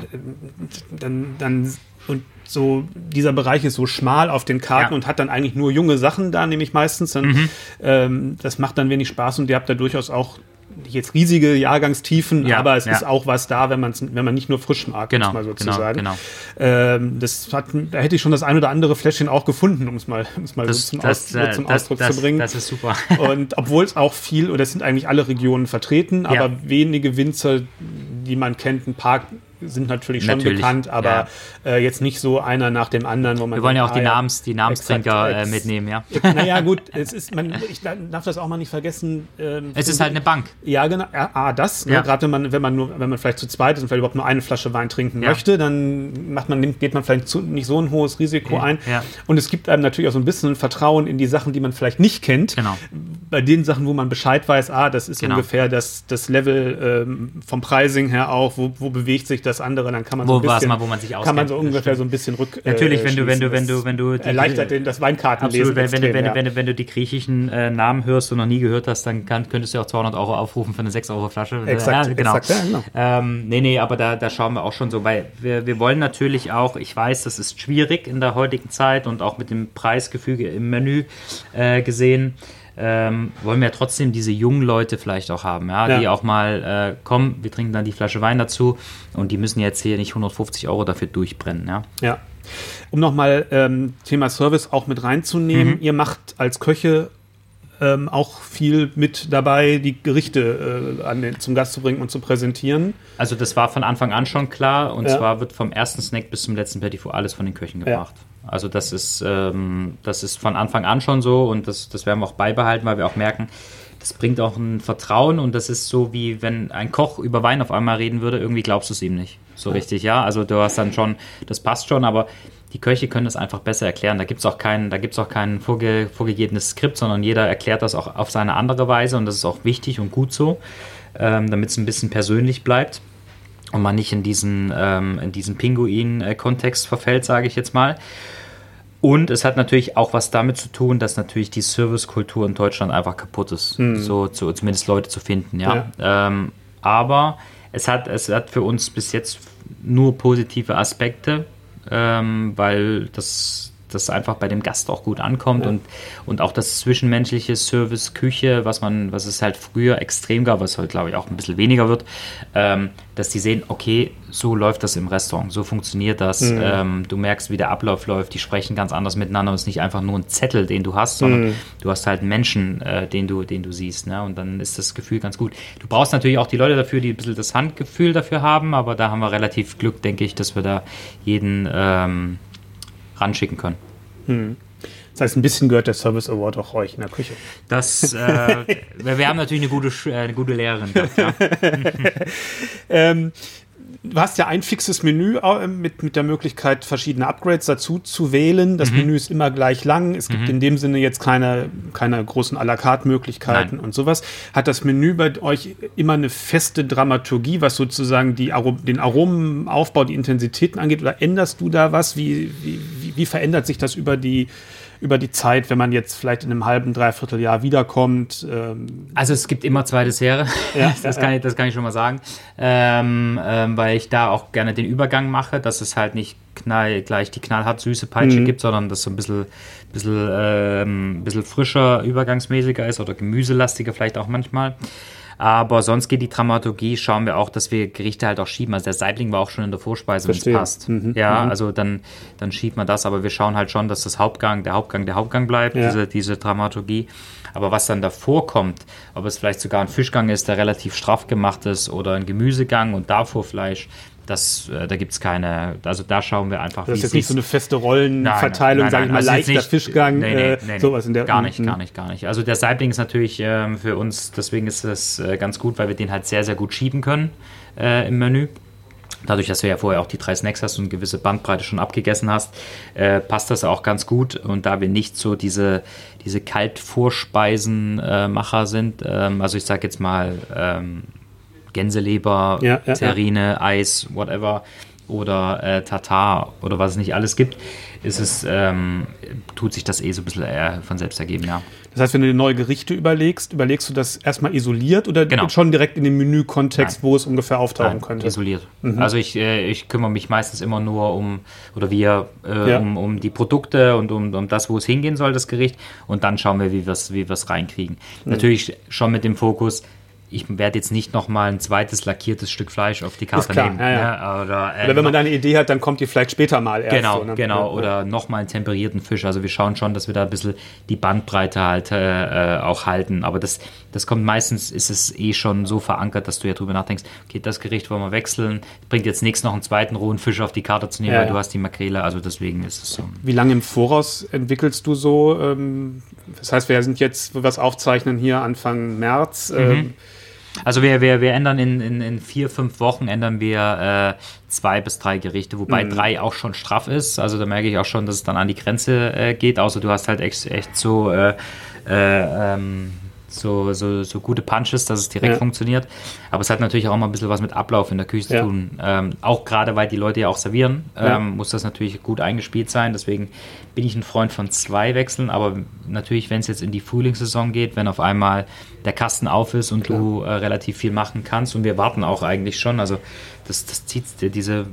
dann, dann und so, dieser Bereich ist so schmal auf den Karten ja. und hat dann eigentlich nur junge Sachen da, nämlich meistens. Dann, mhm. ähm, das macht dann wenig Spaß und ihr habt da durchaus auch jetzt riesige Jahrgangstiefen, ja, aber es ja. ist auch was da, wenn, man's, wenn man nicht nur frisch mag, genau, muss man sozusagen. Genau, genau. Ähm, das hat, da hätte ich schon das ein oder andere Fläschchen auch gefunden, um es mal, um's mal das, so zum, das, Aus, so zum das, Ausdruck das, zu bringen. Das ist super. Und obwohl es auch viel, oder es sind eigentlich alle Regionen vertreten, aber ja. wenige Winzer, die man kennt, ein paar sind natürlich schon natürlich, bekannt, aber ja. äh, jetzt nicht so einer nach dem anderen, wo man. Wir wollen ja auch ah, die, ja, Namens, die Namenstrinker exakt, äh, mitnehmen, ja. Naja, gut, es ist, man, ich darf das auch mal nicht vergessen. Ähm, es ist halt eine Bank. Ja, genau. Ah, das. Ja. Ne, gerade wenn man, wenn man nur, wenn man vielleicht zu zweit ist und vielleicht überhaupt nur eine Flasche Wein trinken ja. möchte, dann macht man, geht man vielleicht zu, nicht so ein hohes Risiko ja. ein. Ja. Und es gibt einem natürlich auch so ein bisschen ein Vertrauen in die Sachen, die man vielleicht nicht kennt. Genau. Bei den Sachen, wo man Bescheid weiß, ah, das ist genau. ungefähr das, das Level ähm, vom Pricing her auch, wo, wo bewegt sich das andere, dann kann man wo so ein bisschen, mal, wo man sich auskennt, kann man so ungefähr so ein bisschen rück. Natürlich, äh, wenn du, wenn du, wenn du, wenn du die, erleichtert den, das Weinkartenlesen. Absolut, wenn, extrem, wenn, wenn, ja. wenn, wenn du die griechischen äh, Namen hörst und noch nie gehört hast, dann kann, könntest du auch zweihundert Euro aufrufen für eine sechs Euro Flasche. Exakt, ja, genau. exakt, ja, genau. Ähm, nee, nee, aber da, da schauen wir auch schon so, weil wir, wir wollen natürlich auch, ich weiß, das ist schwierig in der heutigen Zeit und auch mit dem Preisgefüge im Menü äh, gesehen, Ähm, wollen wir ja trotzdem diese jungen Leute vielleicht auch haben, ja, ja. die auch mal äh, kommen, wir trinken dann die Flasche Wein dazu und die müssen jetzt hier nicht hundertfünfzig Euro dafür durchbrennen. Ja, ja. Um nochmal ähm, Thema Service auch mit reinzunehmen, mhm. ihr macht als Köche ähm, auch viel mit dabei, die Gerichte äh, an den, zum Gast zu bringen und zu präsentieren. Also das war von Anfang an schon klar und ja. zwar wird vom ersten Snack bis zum letzten Petit Four alles von den Köchen gebracht. Ja. Also das ist, ähm, das ist von Anfang an schon so und das, das werden wir auch beibehalten, weil wir auch merken, das bringt auch ein Vertrauen und das ist so, wie wenn ein Koch über Wein auf einmal reden würde, irgendwie glaubst du es ihm nicht so ja. richtig, ja. Also du hast dann schon, das passt schon, aber die Köche können das einfach besser erklären. Da gibt es auch kein, da gibt's auch kein vorge, vorgegebenes Skript, sondern jeder erklärt das auch auf seine andere Weise und das ist auch wichtig und gut so, ähm, damit es ein bisschen persönlich bleibt. Und man nicht in diesen, ähm, in diesen Pinguin-Kontext verfällt, sage ich jetzt mal. Und es hat natürlich auch was damit zu tun, dass natürlich die Servicekultur in Deutschland einfach kaputt ist, mhm. so zu, zumindest Leute zu finden. Ja. ja. Ähm, aber es hat, es hat für uns bis jetzt nur positive Aspekte, ähm, weil das das einfach bei dem Gast auch gut ankommt ja. und, und auch das zwischenmenschliche Service, Küche, was man, was es halt früher extrem gab, was heute glaube ich auch ein bisschen weniger wird, ähm, dass die sehen, okay, so läuft das im Restaurant, so funktioniert das, mhm. ähm, du merkst, wie der Ablauf läuft, die sprechen ganz anders miteinander, es ist nicht einfach nur ein Zettel, den du hast, sondern mhm. du hast halt einen Menschen, äh, den du, den du siehst, ne? Und dann ist das Gefühl ganz gut. Du brauchst natürlich auch die Leute dafür, die ein bisschen das Handgefühl dafür haben, aber da haben wir relativ Glück, denke ich, dass wir da jeden ähm, ranschicken können. Hm. Das heißt, ein bisschen gehört der Service Award auch euch in der Küche. Das, äh, wir haben natürlich eine gute, äh, eine gute Lehrerin gehabt, ja. ähm, Du hast ja ein fixes Menü mit, mit der Möglichkeit, verschiedene Upgrades dazu zu wählen. Das mhm. Menü ist immer gleich lang. Es gibt mhm. in dem Sinne jetzt keine, keine großen à la carte Möglichkeiten Nein. und sowas. Hat das Menü bei euch immer eine feste Dramaturgie, was sozusagen die Arom- den Aromenaufbau, die Intensitäten angeht? Oder änderst du da was? Wie, wie, wie, wie verändert sich das über die über die Zeit, wenn man jetzt vielleicht in einem halben, dreiviertel Jahr wiederkommt? Ähm also es gibt immer zwei Desserts, ja, das, ja, kann ich, das kann ich schon mal sagen, ähm, ähm, weil ich da auch gerne den Übergang mache, dass es halt nicht knall, gleich die knallhart süße Peitsche mhm. gibt, sondern dass so ein bisschen, bisschen, ähm, bisschen frischer, übergangsmäßiger ist oder gemüselastiger vielleicht auch manchmal. Aber sonst geht die Dramaturgie, schauen wir auch, dass wir Gerichte halt auch schieben. Also der Saibling war auch schon in der Vorspeise, wenn es passt. Mhm. Ja, mhm. also dann, dann schiebt man das. Aber wir schauen halt schon, dass das Hauptgang, der Hauptgang, der Hauptgang bleibt, ja. diese, diese Dramaturgie. Aber was dann davor kommt, ob es vielleicht sogar ein Fischgang ist, der relativ straff gemacht ist oder ein Gemüsegang und davor Fleisch, das, äh, da gibt es keine, also da schauen wir einfach, wie es ist. Das ist jetzt nicht so eine feste Rollenverteilung, sage ich mal, also leichter nicht, Fischgang, nee, nee, nee, äh, sowas in der Gar nicht, gar nicht, gar nicht. Also der Saibling ist natürlich ähm, für uns, deswegen ist das äh, ganz gut, weil wir den halt sehr, sehr gut schieben können äh, im Menü. Dadurch, dass du ja vorher auch die drei Snacks hast und eine gewisse Bandbreite schon abgegessen hast, äh, passt das auch ganz gut. Und da wir nicht so diese, diese Kaltvorspeisenmacher äh, sind, ähm, also ich sage jetzt mal ähm, Gänseleber, ja, ja, Terrine, ja. Eis, whatever, oder äh, Tatar oder was es nicht alles gibt, ist es, ähm, tut sich das eh so ein bisschen eher von selbst ergeben, ja. Das heißt, wenn du dir neue Gerichte überlegst, überlegst du das erstmal isoliert oder genau. schon direkt in den Menükontext, Nein. wo es ungefähr auftauchen Nein, könnte? Isoliert. Mhm. Also ich, äh, ich kümmere mich meistens immer nur um, oder wir, äh, ja. um, um die Produkte und um, um das, wo es hingehen soll, das Gericht, und dann schauen wir, wie wir es wie wir's reinkriegen. Mhm. Natürlich schon mit dem Fokus, ich werde jetzt nicht nochmal ein zweites lackiertes Stück Fleisch auf die Karte nehmen. Ja, ja. Ja, oder, äh, oder wenn man da eine Idee hat, dann kommt die vielleicht später mal erst. Genau, so, ne? genau. Ja, oder ja. nochmal einen temperierten Fisch. Also wir schauen schon, dass wir da ein bisschen die Bandbreite halt äh, auch halten. Aber das, das kommt meistens, ist es eh schon so verankert, dass du ja drüber nachdenkst, okay, das Gericht wollen wir wechseln. Bringt jetzt nichts, noch einen zweiten rohen Fisch auf die Karte zu nehmen, ja, weil ja. du hast die Makrele. Also deswegen ist es so. Wie lange im Voraus entwickelst du so? Ähm, das heißt, wir sind jetzt, wo wir es aufzeichnen, hier Anfang März. Mhm. Ähm, Also wir, wir, wir ändern in, in, in vier, fünf Wochen ändern wir äh, zwei bis drei Gerichte, wobei mhm. drei auch schon straff ist. Also da merke ich auch schon, dass es dann an die Grenze äh, geht, außer du hast halt echt, echt so, äh, äh, ähm, so, so, so gute Punches, dass es direkt ja. funktioniert. Aber es hat natürlich auch mal ein bisschen was mit Ablauf in der Küche ja. zu tun. Ähm, auch gerade, weil die Leute ja auch servieren, ähm, ja. muss das natürlich gut eingespielt sein. Deswegen bin ich ein Freund von zwei Wechseln. Aber natürlich, wenn es jetzt in die Frühlingssaison geht, wenn auf einmal der Kasten auf ist und Klar. du äh, relativ viel machen kannst, und wir warten auch eigentlich schon, also das, das zieht diese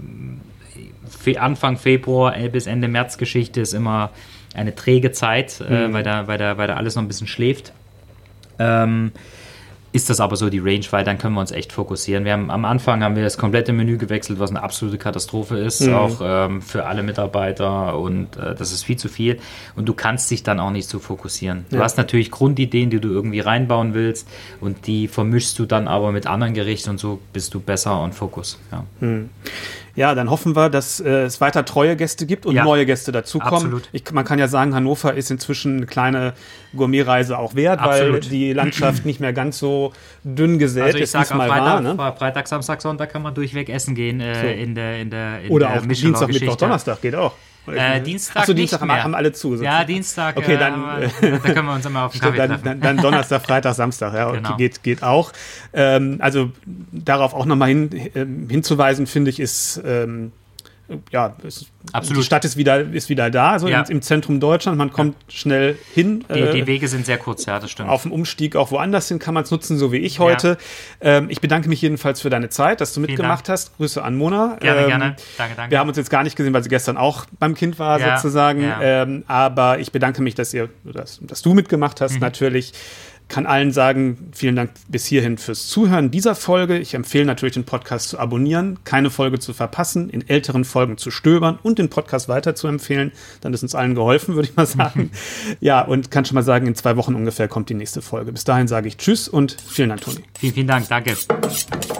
Anfang Februar bis Ende März Geschichte ist immer eine träge Zeit, mhm. äh, weil, da, weil, da, weil da alles noch ein bisschen schläft. Ähm, ist das aber so die Range, weil dann können wir uns echt fokussieren. Wir haben am Anfang haben wir das komplette Menü gewechselt, was eine absolute Katastrophe ist, mhm. auch ähm, für alle Mitarbeiter, und äh, das ist viel zu viel, und du kannst dich dann auch nicht so fokussieren. Du ja. hast natürlich Grundideen, die du irgendwie reinbauen willst, und die vermischst du dann aber mit anderen Gerichten, und so bist du besser on Fokus. Ja. Mhm. Ja, dann hoffen wir, dass äh, es weiter treue Gäste gibt und ja, neue Gäste dazukommen. Ich, man kann ja sagen, Hannover ist inzwischen eine kleine Gourmetreise auch wert, absolut. Weil die Landschaft nicht mehr ganz so dünn gesät also ich ist. Sag, mal Freitag, war, ne? Freitag, Samstag, Sonntag kann man durchweg essen gehen äh, so. in der in der in Oder der auch Dienstag, Mittwoch, Donnerstag geht auch. Äh, Dienstag Achso, Dienstag nicht haben, haben alle zu. Ja, Dienstag. Okay, dann, äh, da können wir uns immer auf den Kaffee dann, treffen. Dann, dann Donnerstag, Freitag, Samstag, ja, genau. geht, geht auch. Ähm, also darauf auch nochmal hin, äh, hinzuweisen, finde ich, ist ähm, ja, es, Absolut. Die Stadt ist wieder, ist wieder da, so ja. im, im Zentrum Deutschland. Man kommt ja. schnell hin. Die, äh, die Wege sind sehr kurz, ja, das stimmt. Auf dem Umstieg auch woanders hin kann man es nutzen, so wie ich heute. Ja. Ähm, ich bedanke mich jedenfalls für deine Zeit, dass du Vielen mitgemacht Dank. hast. Grüße an Mona. Gerne, ähm, gerne. Danke, danke. Wir haben uns jetzt gar nicht gesehen, weil sie gestern auch beim Kind war, ja. sozusagen. Ja. Ähm, aber ich bedanke mich, dass ihr, dass, dass du mitgemacht hast, mhm. natürlich. Kann allen sagen, vielen Dank bis hierhin fürs Zuhören dieser Folge. Ich empfehle natürlich, den Podcast zu abonnieren, keine Folge zu verpassen, in älteren Folgen zu stöbern und den Podcast weiter zu empfehlen. Dann ist uns allen geholfen, würde ich mal sagen. Ja, und kann schon mal sagen, in zwei Wochen ungefähr kommt die nächste Folge. Bis dahin sage ich Tschüss und vielen Dank, Toni. Vielen, vielen Dank. Danke.